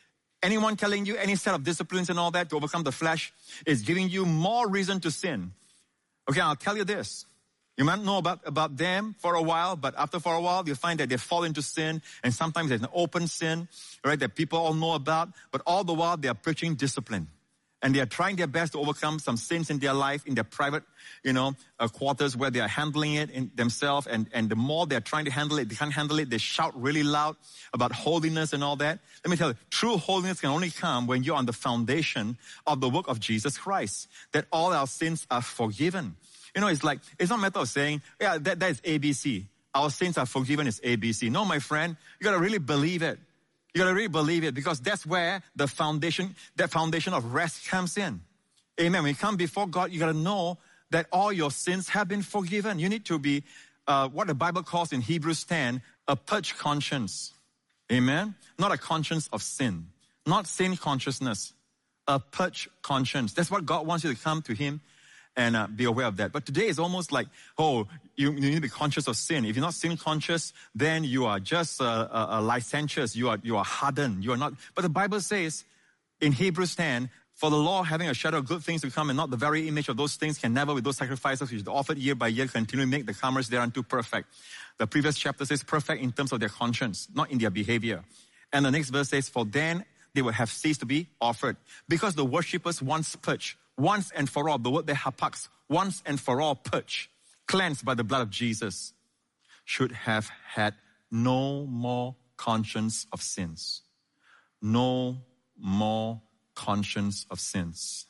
anyone telling you any set of disciplines and all that to overcome the flesh is giving you more reason to sin, okay, I'll tell you this. You might know about, about them for a while, but after for a while, you find that they fall into sin, and sometimes there's an open sin, right, that people all know about, but all the while they are preaching discipline. And they are trying their best to overcome some sins in their life, in their private, you know, uh, quarters where they are handling it in themselves. And, and the more they're trying to handle it, they can't handle it. They shout really loud about holiness and all that. Let me tell you, true holiness can only come when you're on the foundation of the work of Jesus Christ, that all our sins are forgiven. You know, it's like, it's not a matter of saying, yeah, that, that is A B C. Our sins are forgiven is A B C. No, my friend, you got to really believe it. You gotta really believe it, because that's where the foundation, that foundation of rest comes in. Amen. When you come before God, you gotta know that all your sins have been forgiven. You need to be, uh, what the Bible calls in Hebrews ten, a purged conscience. Amen. Not a conscience of sin. Not sin consciousness. A purged conscience. That's what God wants you to come to Him and uh, be aware of that. But today is almost like, oh, you, you need to be conscious of sin. If you're not sin conscious, then you are just uh, a, a licentious. You are you are hardened. You are not. But the Bible says in Hebrews ten, for the law having a shadow of good things to come and not the very image of those things can never with those sacrifices which are offered year by year continue to make the comers thereunto perfect. The previous chapter says perfect in terms of their conscience, not in their behavior. And the next verse says, for then they will have ceased to be offered, because the worshippers once purged, once and for all, the word there, hapax, once and for all purged, cleansed by the blood of Jesus, should have had no more conscience of sins. No more conscience of sins.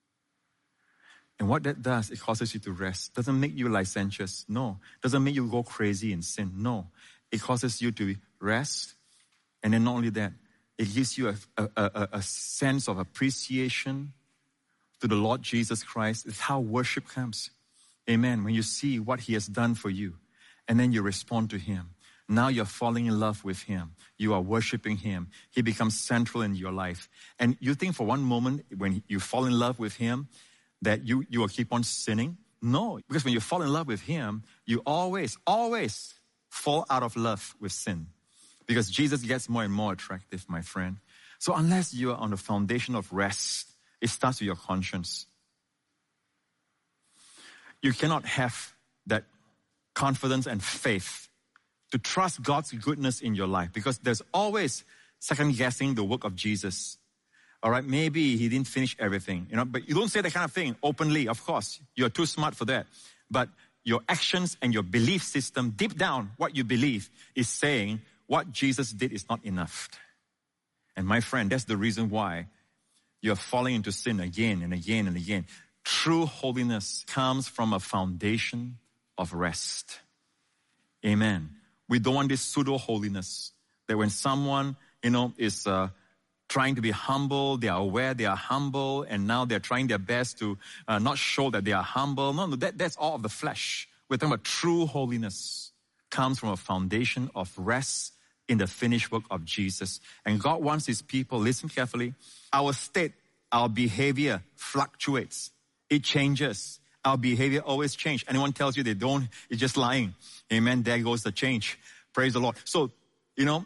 And what that does, it causes you to rest. Doesn't make you licentious. No. Doesn't make you go crazy in sin. No. It causes you to rest. And then not only that, it gives you a, a, a, a sense of appreciation to the Lord Jesus Christ. It's how worship comes. Amen. When you see what He has done for you, and then you respond to Him. Now you're falling in love with Him. You are worshiping Him. He becomes central in your life. And you think for one moment, when you fall in love with Him, that you, you will keep on sinning? No, because when you fall in love with Him, you always, always fall out of love with sin. Because Jesus gets more and more attractive, my friend. So unless you are on the foundation of rest, it starts with your conscience. You cannot have that confidence and faith to trust God's goodness in your life, because there's always second guessing the work of Jesus. All right, maybe He didn't finish everything, you know, but you don't say that kind of thing openly, of course. You're too smart for that. But your actions and your belief system, deep down, what you believe is saying what Jesus did is not enough. And my friend, that's the reason why you're falling into sin again and again and again. True holiness comes from a foundation of rest. Amen. We don't want this pseudo-holiness, that when someone, you know, is uh, trying to be humble, they are aware they are humble, and now they're trying their best to uh, not show that they are humble. No, no, that, that's all of the flesh. We're talking about true holiness. Comes from a foundation of rest in the finished work of Jesus. And God wants His people, listen carefully, our state, our behavior fluctuates. It changes. Our behavior always changes. Anyone tells you they don't, it's just lying. Amen. There goes the change. Praise the Lord. So, you know,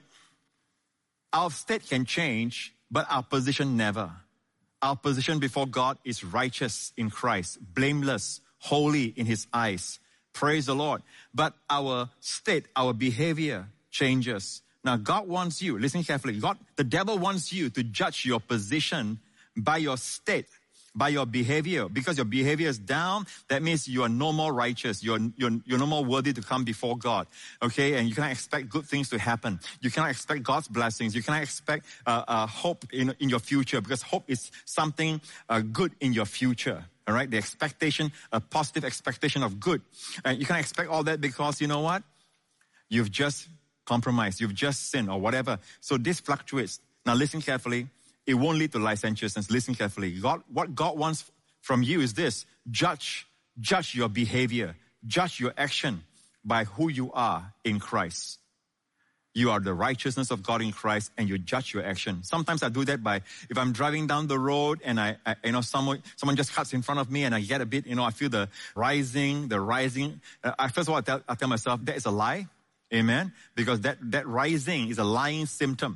our state can change, but our position never. Our position before God is righteous in Christ, blameless, holy in His eyes. Praise the Lord. But our state, our behavior changes. Now, God wants you, listen carefully, God, the devil wants you to judge your position by your state, by your behavior. Because your behavior is down, that means you are no more righteous. You're, you're, you're no more worthy to come before God. Okay? And you cannot expect good things to happen. You cannot expect God's blessings. You cannot expect uh, uh, hope in, in your future, because hope is something uh, good in your future. All right? The expectation, a positive expectation of good. And you cannot expect all that because, you know what? You've just compromised. You've just sinned or whatever. So this fluctuates. Now listen carefully. It won't lead to licentiousness. Listen carefully. God, what God wants from you is this. Judge, judge your behavior. Judge your action by who you are in Christ. You are the righteousness of God in Christ, and you judge your action. Sometimes I do that by, if I'm driving down the road and I, I you know, someone, someone just cuts in front of me and I get a bit, you know, I feel the rising, the rising. Uh, first of all, I tell, I tell myself that is a lie. Amen. Because that, that rising is a lying symptom.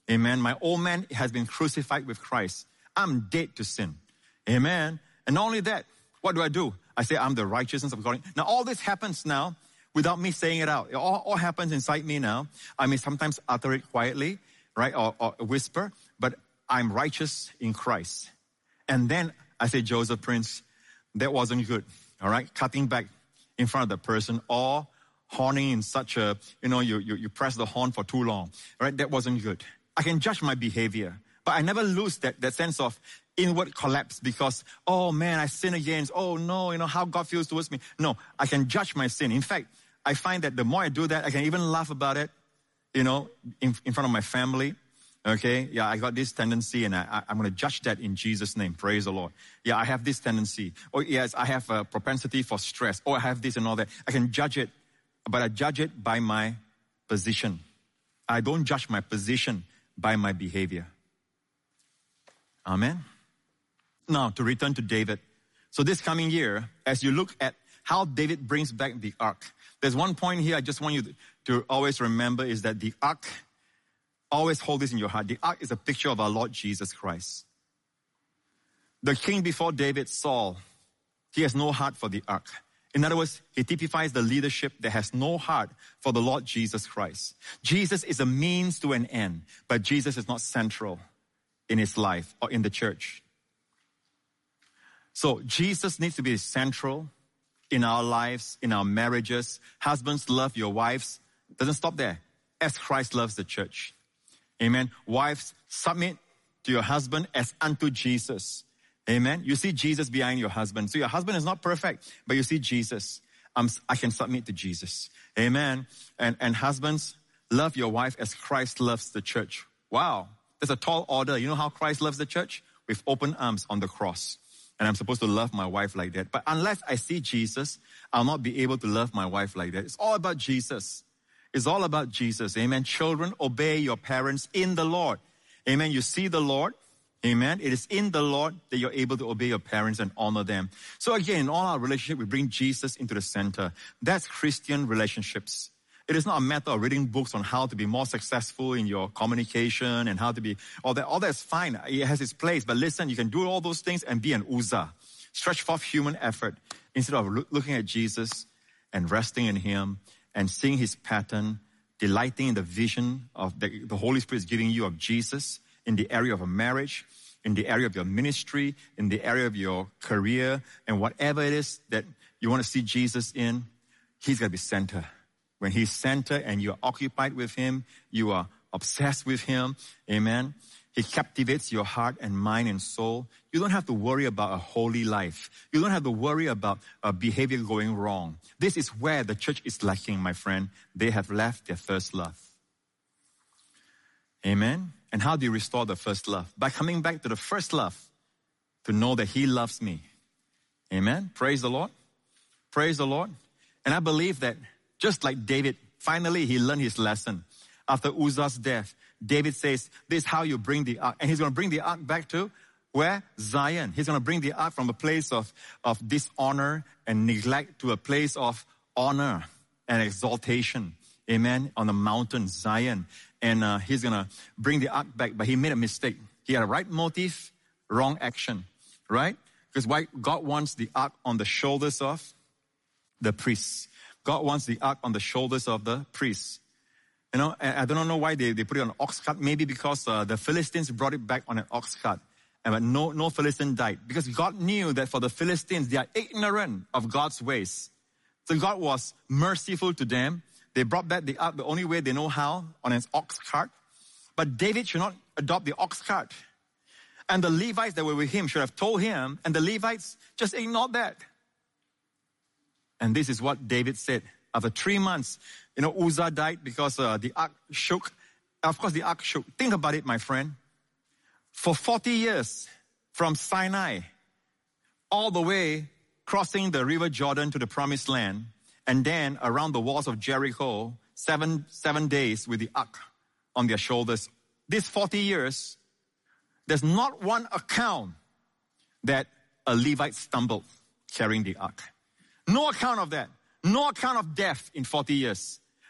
Amen. My old man has been crucified with Christ. I'm dead to sin. Amen. And not only that, what do I do? I say I'm the righteousness of God. Now all this happens now without me saying it out. It all, all happens inside me now. I may sometimes utter it quietly, right? Or, or whisper, but I'm righteous in Christ. And then I say, Joseph Prince, that wasn't good. All right. Cutting back in front of the person or horning in such a, you know, you, you, you press the horn for too long. All right. That wasn't good. I can judge my behavior, but I never lose that, that sense of inward collapse because, oh man, I sin again. Oh no, you know, how God feels towards me. No, I can judge my sin. In fact, I find that the more I do that, I can even laugh about it, you know, in, in front of my family. Okay, yeah, I got this tendency and I, I, I'm going to judge that in Jesus' name. Praise the Lord. Yeah, I have this tendency. Oh yes, I have a propensity for stress. Oh, I have this and all that. I can judge it, but I judge it by my position. I don't judge my position by my behavior. Amen. Now, to return to David. So this coming year, as you look at how David brings back the ark, there's one point here I just want you to, to always remember is that the ark, always hold this in your heart. The ark is a picture of our Lord Jesus Christ. The king before David, Saul, he has no heart for the ark. In other words, he typifies the leadership that has no heart for the Lord Jesus Christ. Jesus is a means to an end, but Jesus is not central in his life or in the church. So Jesus needs to be central in our lives, in our marriages. Husbands, love your wives. Doesn't stop there. As Christ loves the church. Amen. Wives, submit to your husband as unto Jesus. Amen. You see Jesus behind your husband. So your husband is not perfect, but you see Jesus. I'm, I can submit to Jesus. Amen. And, and husbands, love your wife as Christ loves the church. Wow. That's a tall order. You know how Christ loves the church? With open arms on the cross. And I'm supposed to love my wife like that. But unless I see Jesus, I'll not be able to love my wife like that. It's all about Jesus. It's all about Jesus. Amen. Children, obey your parents in the Lord. Amen. You see the Lord. Amen. It is in the Lord that you're able to obey your parents and honor them. So again, in all our relationship, we bring Jesus into the center. That's Christian relationships. It is not a matter of reading books on how to be more successful in your communication and how to be, all that, all that's fine. It has its place. But listen, you can do all those things and be an Uzzah. Stretch forth human effort instead of lo- looking at Jesus and resting in him and seeing his pattern, delighting in the vision of the, the Holy Spirit is giving you of Jesus in the area of a marriage, in the area of your ministry, in the area of your career, and whatever it is that you want to see Jesus in, he's going to be center. When he's center and you're occupied with him, you are obsessed with him, amen. He captivates your heart and mind and soul. You don't have to worry about a holy life. You don't have to worry about a behavior going wrong. This is where the church is lacking, my friend. They have left their first love. Amen. And how do you restore the first love? By coming back to the first love, to know that he loves me. Amen. Praise the Lord. Praise the Lord. And I believe that just like David, finally he learned his lesson. After Uzzah's death, David says, this is how you bring the ark. And he's going to bring the ark back to where? Zion. He's going to bring the ark from a place of, of dishonor and neglect to a place of honor and exaltation. Amen. On the mountain, Zion. And uh, he's going to bring the ark back. But he made a mistake. He had a right motive, wrong action. Right? Because why? God wants the ark on the shoulders of the priests. God wants the ark on the shoulders of the priests. You know, I don't know why they, they put it on an ox cart. Maybe because uh, the Philistines brought it back on an ox cart. And but no, no Philistine died. Because God knew that for the Philistines, they are ignorant of God's ways. So God was merciful to them. They brought back the ark the only way they know how, on an ox cart. But David should not adopt the ox cart. And the Levites that were with him should have told him, and the Levites just ignored that. And this is what David said. After three months, you know, Uzzah died because uh, the ark shook. Of course, the ark shook. Think about it, my friend. For forty years, from Sinai, all the way crossing the river Jordan to the promised land, and then around the walls of Jericho, seven, seven days with the ark on their shoulders. These forty years, there's not one account that a Levite stumbled carrying the ark. No account of that. No account of death in forty years.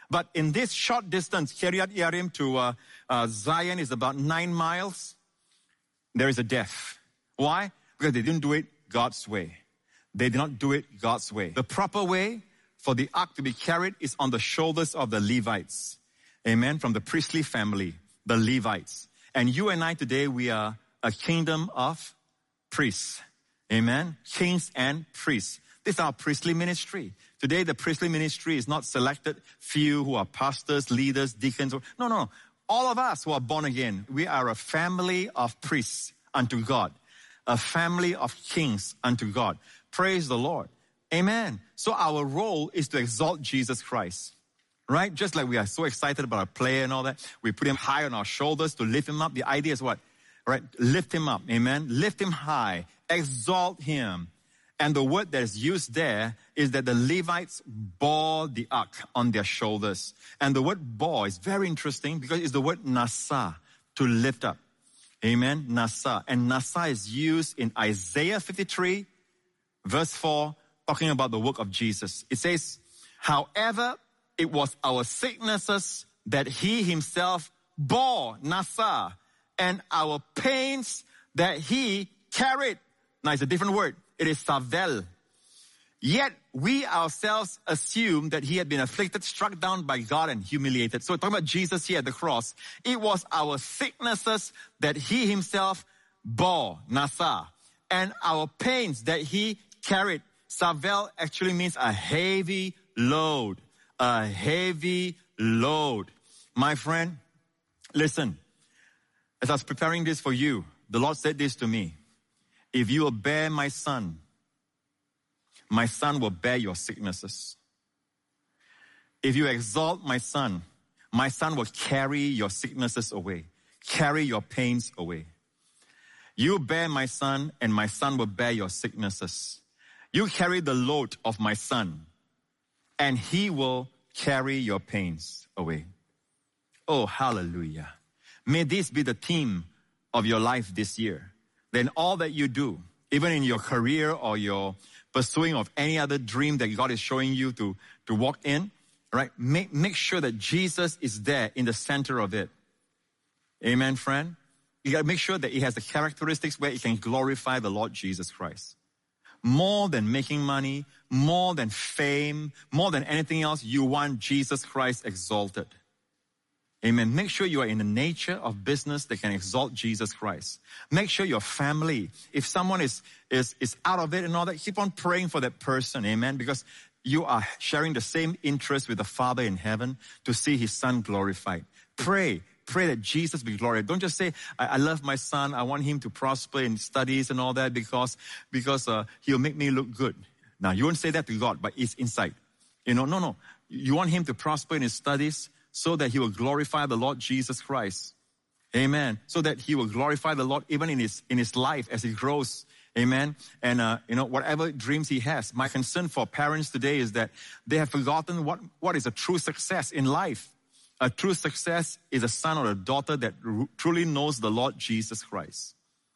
But in this short distance, Kiryat Yearim to uh, uh, Zion is about nine miles. There is a death. Why? Because they didn't do it God's way. They did not do it God's way. The proper way for the ark to be carried is on the shoulders of the Levites. Amen. From the priestly family, the Levites. And you and I today, we are a kingdom of priests. Amen. Kings and priests. This is our priestly ministry. Today, the priestly ministry is not selected few who are pastors, leaders, deacons. No, no. All of us who are born again, we are a family of priests unto God. A family of kings unto God. Praise the Lord. Amen. So our role is to exalt Jesus Christ. Right? Just like we are so excited about our player and all that, we put him high on our shoulders to lift him up. The idea is what? Right? Lift him up. Amen. Lift him high. Exalt him. And the word that is used there is that the Levites bore the ark on their shoulders. And the word bore is very interesting because it's the word nasa, to lift up. Amen. Nasa. And nasa is used in Isaiah fifty-three, verse four, talking about the work of Jesus. It says, however, it was our sicknesses that he himself bore, nasa, and our pains that he carried. Now it's a different word. It is savel. Yet we ourselves assume that he had been afflicted, struck down by God and humiliated. So we're talking about Jesus here at the cross. It was our sicknesses that he himself bore, nasa, and our pains that he carried. Savel actually means a heavy load. A heavy load. My friend, listen. As I was preparing this for you, the Lord said this to me. If you will bear my son, my son will bear your sicknesses. If you exalt my son, my son will carry your sicknesses away, carry your pains away. You bear my son, and my son will bear your sicknesses. You carry the load of my son, and he will carry your pains away. Oh, hallelujah. May this be the theme of your life this year. Then all that you do, even in your career or your pursuing of any other dream that God is showing you to, to walk in, right? Make, make sure that Jesus is there in the center of it. Amen, friend? You got to make sure that it has the characteristics where it can glorify the Lord Jesus Christ. More than making money, more than fame, more than anything else, you want Jesus Christ exalted. Amen. Make sure you are in the nature of business that can exalt Jesus Christ. Make sure your family, if someone is, is, is out of it and all that, keep on praying for that person. Amen. Because you are sharing the same interest with the Father in heaven to see his son glorified. Pray. Pray that Jesus be glorified. Don't just say, I, I love my son. I want him to prosper in studies and all that because, because uh, he'll make me look good. Now, you won't say that to God, but it's inside. You know, no, no. You want him to prosper in his studies so that he will glorify the Lord Jesus Christ. Amen. So that he will glorify the Lord even in his, in his life as he grows. Amen. And, uh, you know, whatever dreams he has. My concern for parents today is that they have forgotten what, what is a true success in life. A true success is a son or a daughter that r- truly knows the Lord Jesus Christ.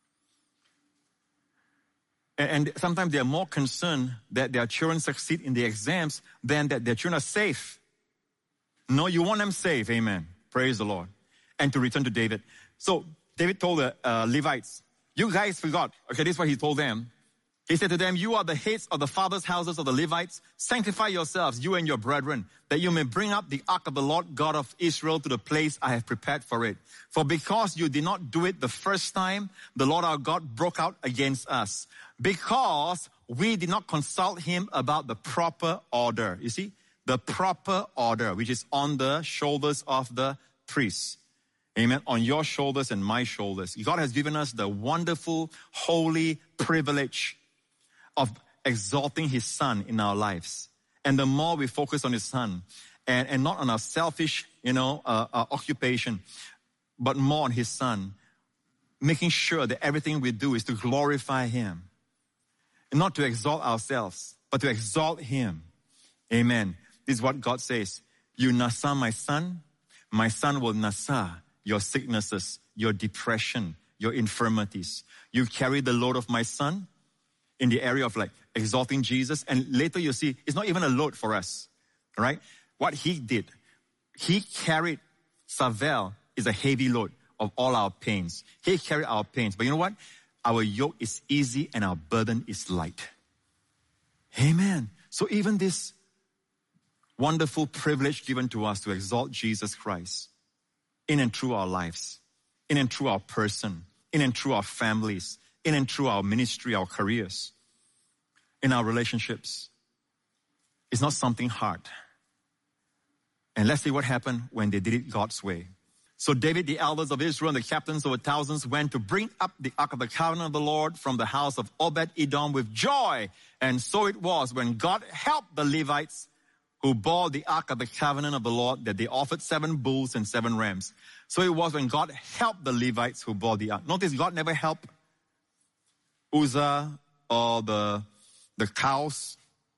And, and sometimes they are more concerned that their children succeed in the exams than that their children are safe. No, you want them safe. Amen. Praise the Lord. And to return to David. So David told the uh, Levites, you guys forgot. Okay, this is what he told them. He said to them, you are the heads of the fathers' houses of the Levites. Sanctify yourselves, you and your brethren, that you may bring up the ark of the Lord God of Israel to the place I have prepared for it. For because you did not do it the first time, the Lord our God broke out against us. Because we did not consult him about the proper order. You see, the proper order, which is on the shoulders of the priests. Amen. On your shoulders and my shoulders. God has given us the wonderful, holy privilege of exalting his son in our lives. And the more we focus on his son and, and not on our selfish, you know, uh, uh, occupation, but more on his son, making sure that everything we do is to glorify him. And not to exalt ourselves, but to exalt him. Amen. This is what God says. You nasa my son, my son will nasa your sicknesses, your depression, your infirmities. You carry the load of my son in the area of like exalting Jesus. And later you see, it's not even a load for us, right? What he did, He carried, Savel is a heavy load of all our pains. He carried our pains. But you know what? Our yoke is easy and our burden is light. Amen. So even this wonderful privilege given to us to exalt Jesus Christ in and through our lives, in and through our person, in and through our families, in and through our ministry, our careers, in our relationships, is not something hard. And let's see what happened when they did it God's way. So David, the elders of Israel, and the captains over thousands went to bring up the ark of the covenant of the Lord from the house of Obed-Edom with joy. And so it was when God helped the Levites who bore the ark of the covenant of the Lord that they offered seven bulls and seven rams. So it was when God helped the Levites who bore the ark. Notice God never helped Uzzah or the, the cows.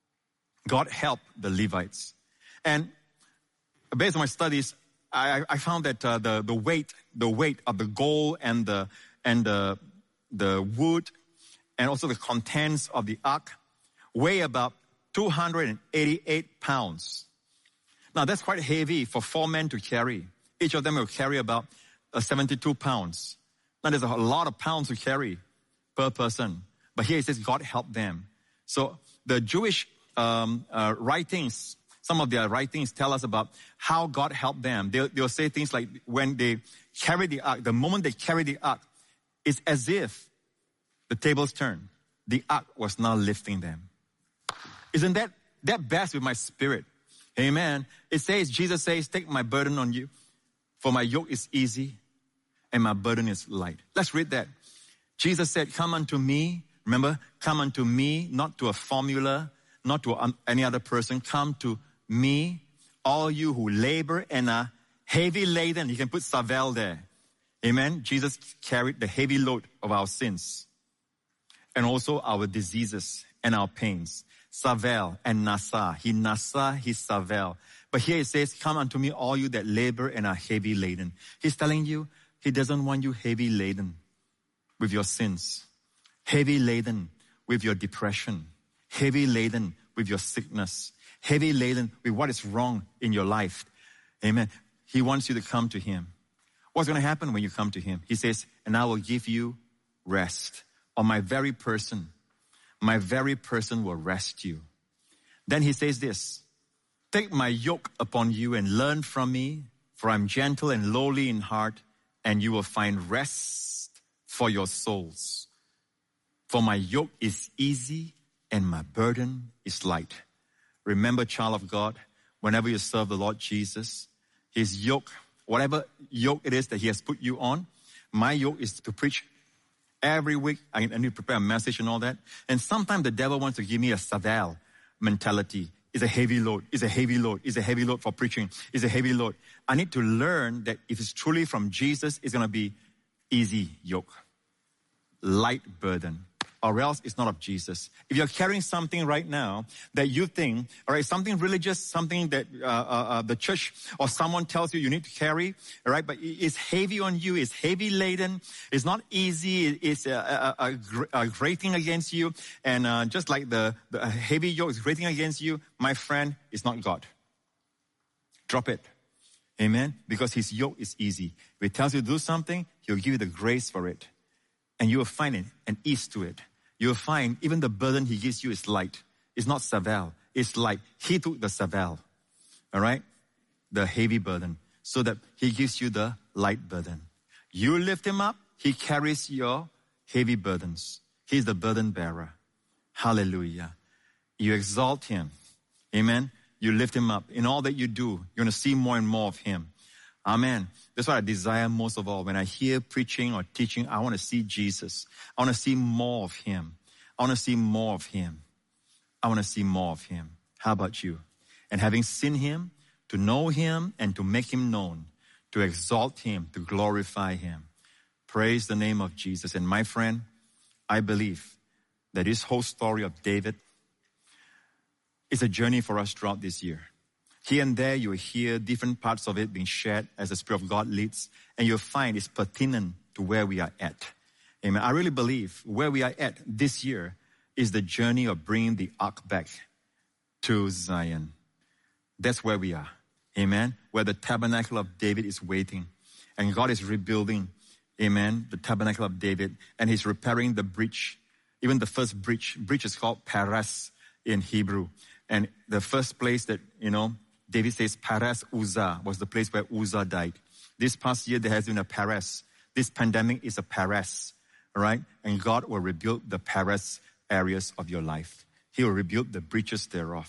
God helped the Levites. And based on my studies, I, I found that uh, the, the weight, the weight of the gold and the, and the, the wood and also the contents of the ark weigh about two hundred eighty-eight pounds. Now that's quite heavy for four men to carry. Each of them will carry about uh, seventy-two pounds. Now there's a lot of pounds to carry per person. But here it says God helped them. So the Jewish um, uh, writings, some of their writings tell us about how God helped them. They'll, they'll say things like when they carry the ark, the moment they carry the ark, it's as if the tables turned. The ark was now lifting them. Isn't that, that best with my spirit? Amen. It says, Jesus says, take my burden on you, for my yoke is easy and my burden is light. Let's read that. Jesus said, come unto me. Remember, come unto me, not to a formula, not to any other person. Come to me, all you who labor and are heavy laden. You can put Savel there. Amen. Jesus carried the heavy load of our sins and also our diseases and our pains. Savel and Nasa. He Nasa, he Savel. But here it says, come unto me, all you that labor and are heavy laden. He's telling you, he doesn't want you heavy laden with your sins, heavy laden with your depression, heavy laden with your sickness, heavy laden with what is wrong in your life. Amen. He wants you to come to him. What's going to happen when you come to him? He says, and I will give you rest. On my very person, my very person will rest you. Then he says this, take my yoke upon you and learn from me, for I'm gentle and lowly in heart, and you will find rest for your souls. For my yoke is easy and my burden is light. Remember, child of God, whenever you serve the Lord Jesus, his yoke, whatever yoke it is that he has put you on, my yoke is to preach every week. I need to prepare a message and all that. And sometimes the devil wants to give me a Savel mentality. It's a heavy load. It's a heavy load. It's a heavy load for preaching. It's a heavy load. I need to learn that if it's truly from Jesus, it's going to be easy yoke, light burden, or else it's not of Jesus. If you're carrying something right now that you think, all right, something religious, something that uh, uh, uh, the church or someone tells you you need to carry, all right, but it's heavy on you, it's heavy laden, it's not easy, it's a, a, a, a grating against you, and uh, just like the, the heavy yoke is grating against you, my friend, it's not God. Drop it. Amen? Because his yoke is easy. If he tells you to do something, he'll give you the grace for it. And you will find it, an ease to it. You'll find even the burden he gives you is light. It's not Savel. It's light. He took the Savel, all right? The heavy burden, so that he gives you the light burden. You lift him up, he carries your heavy burdens. He's the burden bearer. Hallelujah. You exalt him. Amen. You lift him up. In all that you do, you're going to see more and more of him. Amen. That's what I desire most of all. When I hear preaching or teaching, I want to see Jesus. I want to see more of him. I want to see more of him. I want to see more of him. How about you? And having seen him, to know him and to make him known, to exalt him, to glorify him. Praise the name of Jesus. And my friend, I believe that this whole story of David is a journey for us throughout this year. Here and there, you will hear different parts of it being shared as the Spirit of God leads, and you'll find it's pertinent to where we are at. Amen. I really believe where we are at this year is the journey of bringing the ark back to Zion. That's where we are. Amen. Where the tabernacle of David is waiting. And God is rebuilding, amen, the tabernacle of David. And he's repairing the breach. Even the first breach. Breach is called Perez in Hebrew. And the first place that, you know, David says Perez Uzzah was the place where Uzzah died. This past year there has been a Perez. This pandemic is a Perez. All right? And God will rebuild the Perez areas of your life. He will rebuild the breaches thereof.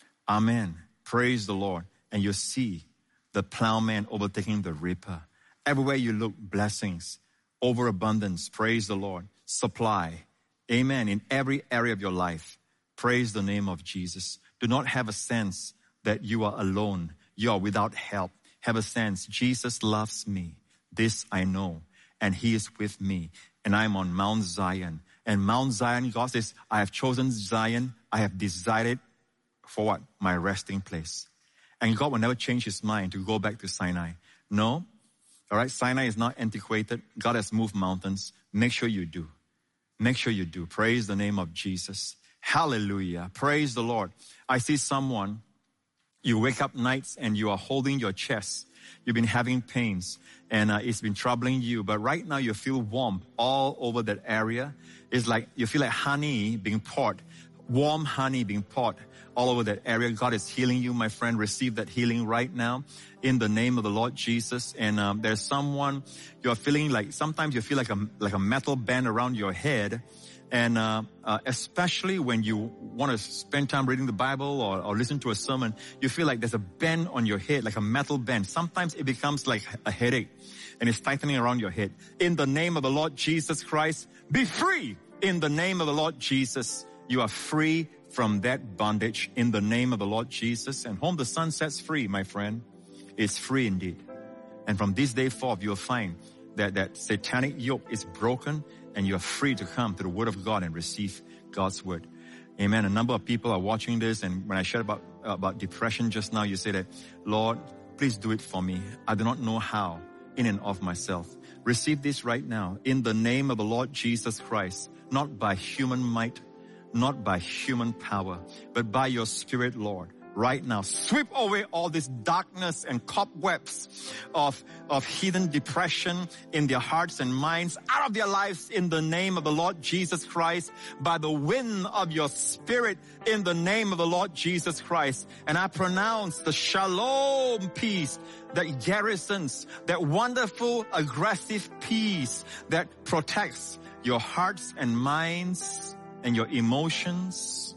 Amen. Praise the Lord. And you see the plowman overtaking the reaper. Everywhere you look, blessings, overabundance. Praise the Lord. Supply. Amen. In every area of your life. Praise the name of Jesus. Do not have a sense that you are alone. You are without help. Have a sense, Jesus loves me. This I know. And he is with me. And I'm on Mount Zion. And Mount Zion, God says, I have chosen Zion. I have decided for what? My resting place. And God will never change his mind to go back to Sinai. No. All right. Sinai is not antiquated. God has moved mountains. Make sure you do. Make sure you do. Praise the name of Jesus. Hallelujah. Praise the Lord. I see someone, you wake up nights and you are holding your chest. You've been having pains and uh, it's been troubling you. But right now you feel warm all over that area. It's like you feel like honey being poured. Warm honey being poured all over that area. God is healing you, my friend. Receive that healing right now in the name of the Lord Jesus. And um, there's someone you're feeling like, sometimes you feel like a, like a metal band around your head. And uh, uh, especially when you want to spend time reading the Bible or, or listen to a sermon, you feel like there's a band on your head, like a metal band. Sometimes it becomes like a headache and it's tightening around your head. In the name of the Lord Jesus Christ, be free. In the name of the Lord Jesus, you are free from that bondage in the name of the Lord Jesus. And whom the Son sets free, my friend, is free indeed. And from this day forth, you'll find that that satanic yoke is broken and you are free to come to the Word of God and receive God's Word. Amen. A number of people are watching this, and when I shared about, about depression just now, you say that, Lord, please do it for me. I do not know how in and of myself. Receive this right now in the name of the Lord Jesus Christ, not by human might, not by human power, but by your Spirit, Lord. Right now, sweep away all this darkness and cobwebs of, of hidden depression in their hearts and minds out of their lives in the name of the Lord Jesus Christ, by the wind of your Spirit in the name of the Lord Jesus Christ. And I pronounce the shalom peace that garrisons, that wonderful aggressive peace that protects your hearts and minds and your emotions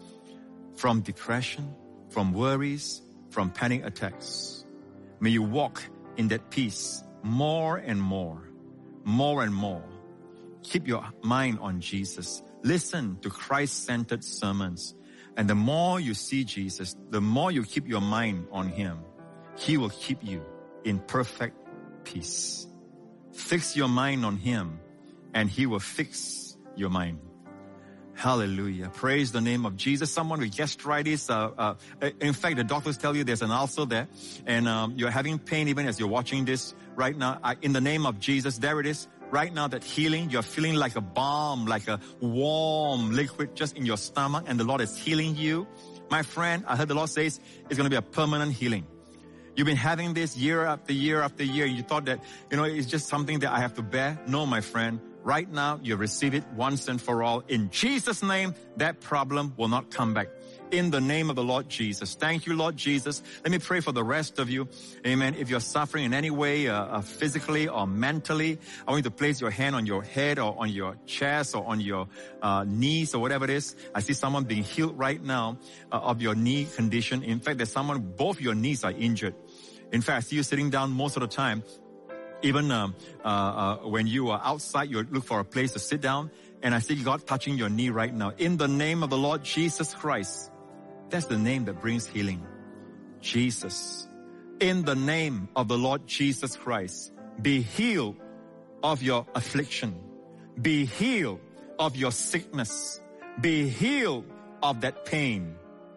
from depression, from worries, from panic attacks. May you walk in that peace more and more, more and more. Keep your mind on Jesus. Listen to Christ-centered sermons. And the more you see Jesus, the more you keep your mind on him, he will keep you in perfect peace. Fix your mind on him and he will fix your mind. Hallelujah. Praise the name of Jesus. Someone with gastritis. Uh, uh, in fact, the doctors tell you there's an ulcer there and um, you're having pain even as you're watching this right now. I, in the name of Jesus, there it is. Right now, that healing, you're feeling like a balm, like a warm liquid just in your stomach, and the Lord is healing you. My friend, I heard the Lord says it's going to be a permanent healing. You've been having this year after year after year. You thought that, you know, it's just something that I have to bear. No, my friend. Right now, you receive it once and for all. In Jesus' name, that problem will not come back. In the name of the Lord Jesus. Thank you, Lord Jesus. Let me pray for the rest of you. Amen. If you're suffering in any way, uh, uh, physically or mentally, I want you to place your hand on your head or on your chest or on your uh, knees or whatever it is. I see someone being healed right now uh, of your knee condition. In fact, there's someone, both your knees are injured. In fact, I see you sitting down most of the time. Even um, uh, uh, when you are outside, you look for a place to sit down. And I see God touching your knee right now. In the name of the Lord Jesus Christ. That's the name that brings healing. Jesus. In the name of the Lord Jesus Christ. Be healed of your affliction. Be healed of your sickness. Be healed of that pain.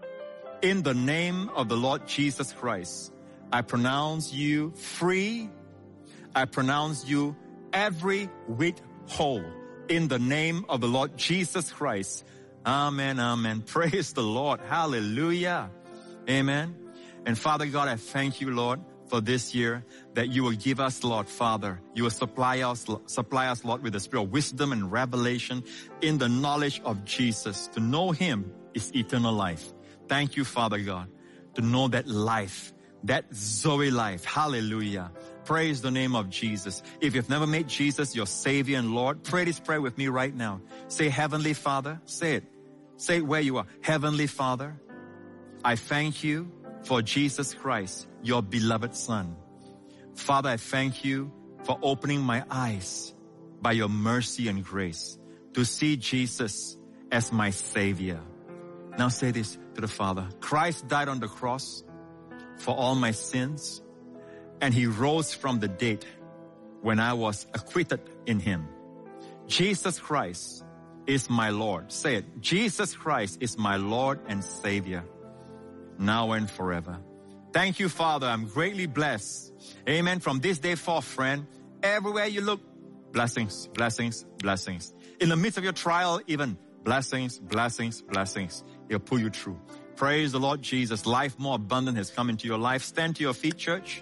In the name of the Lord Jesus Christ. I pronounce you free. I pronounce you every whit whole. In the name of the Lord Jesus Christ. Amen, amen. Praise the Lord. Hallelujah. Amen. And Father God, I thank you, Lord, for this year, that you will give us, Lord, Father, you will supply us, supply us, Lord, with the spirit of wisdom and revelation in the knowledge of Jesus. To know him is eternal life. Thank you, Father God, to know that life, that Zoe life. Hallelujah. Praise the name of Jesus. If you've never made Jesus your Savior and Lord, pray this prayer with me right now. Say, Heavenly Father, say it. Say it where you are. Heavenly Father, I thank you for Jesus Christ, your beloved Son. Father, I thank you for opening my eyes by your mercy and grace to see Jesus as my Savior. Now say this to the Father. Christ died on the cross for all my sins, and he rose from the dead when I was acquitted in him. Jesus Christ is my Lord. Say it. Jesus Christ is my Lord and Savior, now and forever. Thank you, Father. I'm greatly blessed. Amen. From this day forth, friend, everywhere you look, blessings, blessings, blessings. In the midst of your trial, even blessings, blessings, blessings. He'll pull you through. Praise the Lord Jesus. Life more abundant has come into your life. Stand to your feet, church.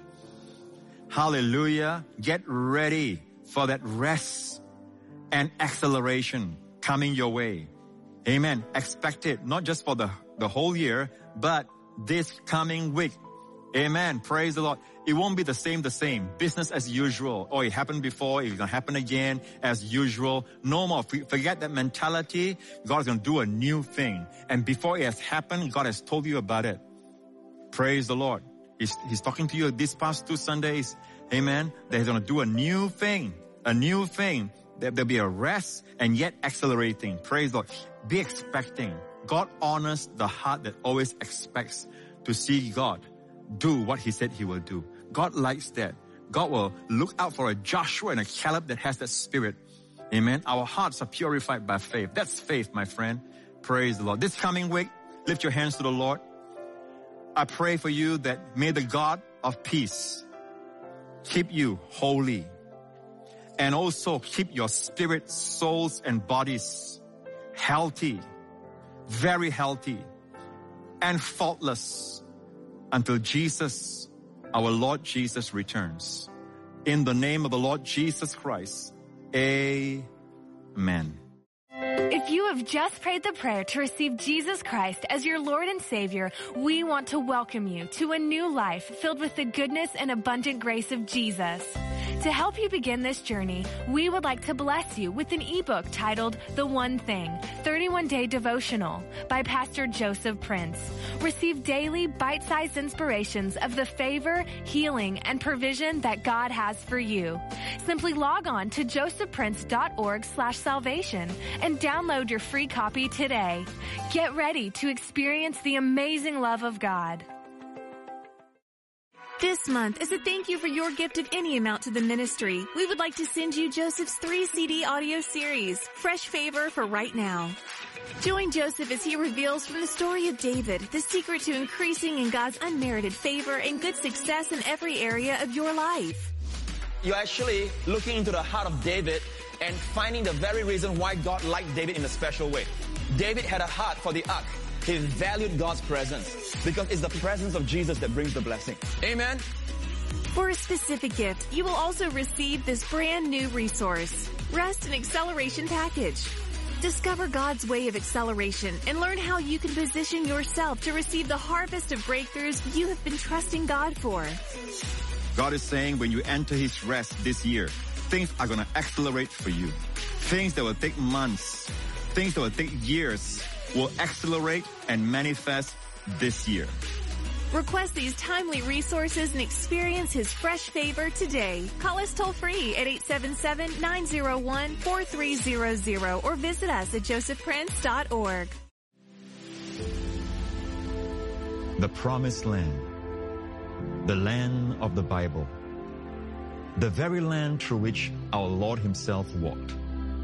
Hallelujah. Get ready for that rest and acceleration coming your way. Amen. Expect it, not just for the, the whole year, but this coming week. Amen. Praise the Lord. It won't be the same, the same. Business as usual. Oh, it happened before. It's going to happen again as usual. No more. Forget that mentality. God's going to do a new thing. And before it has happened, God has told you about it. Praise the Lord. He's, he's talking to you these past two Sundays. Amen. That he's going to do a new thing. A new thing. There'll be a rest and yet accelerating. Praise the Lord. Be expecting. God honors the heart that always expects to see God do what he said he will do. God likes that. God will look out for a Joshua and a Caleb that has that spirit. Amen. Our hearts are purified by faith. That's faith, my friend. Praise the Lord. This coming week, lift your hands to the Lord. I pray for you that may the God of peace keep you holy and also keep your spirit, souls, and bodies healthy, very healthy, and faultless until Jesus, our Lord Jesus, returns. In the name of the Lord Jesus Christ, amen. If you have just prayed the prayer to receive Jesus Christ as your Lord and Savior, we want to welcome you to a new life filled with the goodness and abundant grace of Jesus. To help you begin this journey, we would like to bless you with an ebook titled The One Thing, thirty-one day Devotional by Pastor Joseph Prince. Receive daily bite-sized inspirations of the favor, healing, and provision that God has for you. Simply log on to josephprince.org slash salvation and download your free copy today. Get ready to experience the amazing love of God. This month, as a thank you for your gift of any amount to the ministry, we would like to send you Joseph's three C D audio series, Fresh Favor for Right Now. Join Joseph as he reveals from the story of David the secret to increasing in God's unmerited favor and good success in every area of your life. You're actually looking into the heart of David and finding the very reason why God liked David in a special way. David had a heart for the ark. He valued God's presence because it's the presence of Jesus that brings the blessing. Amen. For a specific gift, you will also receive this brand new resource, Rest and Acceleration Package. Discover God's way of acceleration and learn how you can position yourself to receive the harvest of breakthroughs you have been trusting God for. God is saying when you enter his rest this year, things are going to accelerate for you. Things that will take months, things that will take years, will accelerate and manifest this year. Request these timely resources and experience his fresh favor today. Call us toll free at eight seven seven, nine zero one, four three zero zero or visit us at joseph prince dot org. The Promised Land, the land of the Bible, the very land through which our Lord himself walked.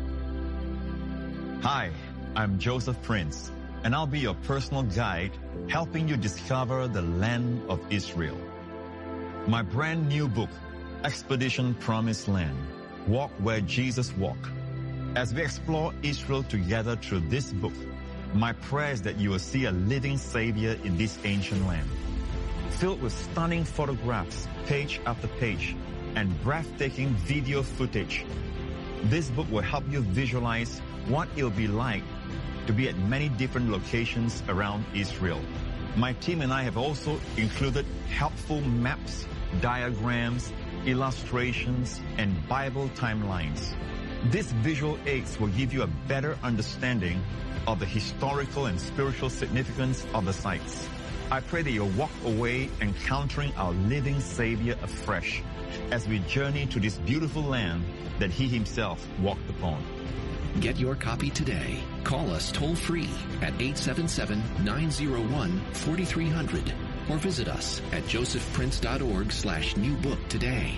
Hi, I'm Joseph Prince, and I'll be your personal guide, helping you discover the land of Israel. My brand new book, Expedition Promised Land, Walk Where Jesus Walked. As we explore Israel together through this book, my prayer is that you will see a living Savior in this ancient land. filled with stunning photographs, page after page, and breathtaking video footage. This book will help you visualize what it'll be like to be at many different locations around Israel. My team and I have also included helpful maps, diagrams, illustrations, and Bible timelines. These visual aids will give you a better understanding of the historical and spiritual significance of the sites. I pray that you'll walk away encountering our living Savior afresh as we journey to this beautiful land that He Himself walked upon. Get your copy today. Call us toll-free at eight seven seven, nine zero one, four three zero zero or visit us at josephprince.org slash new book today.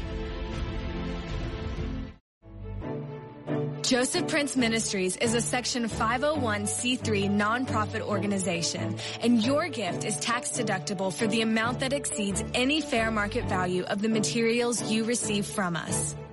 Joseph Prince Ministries is a Section five oh one c three nonprofit organization, and your gift is tax deductible for the amount that exceeds any fair market value of the materials you receive from us.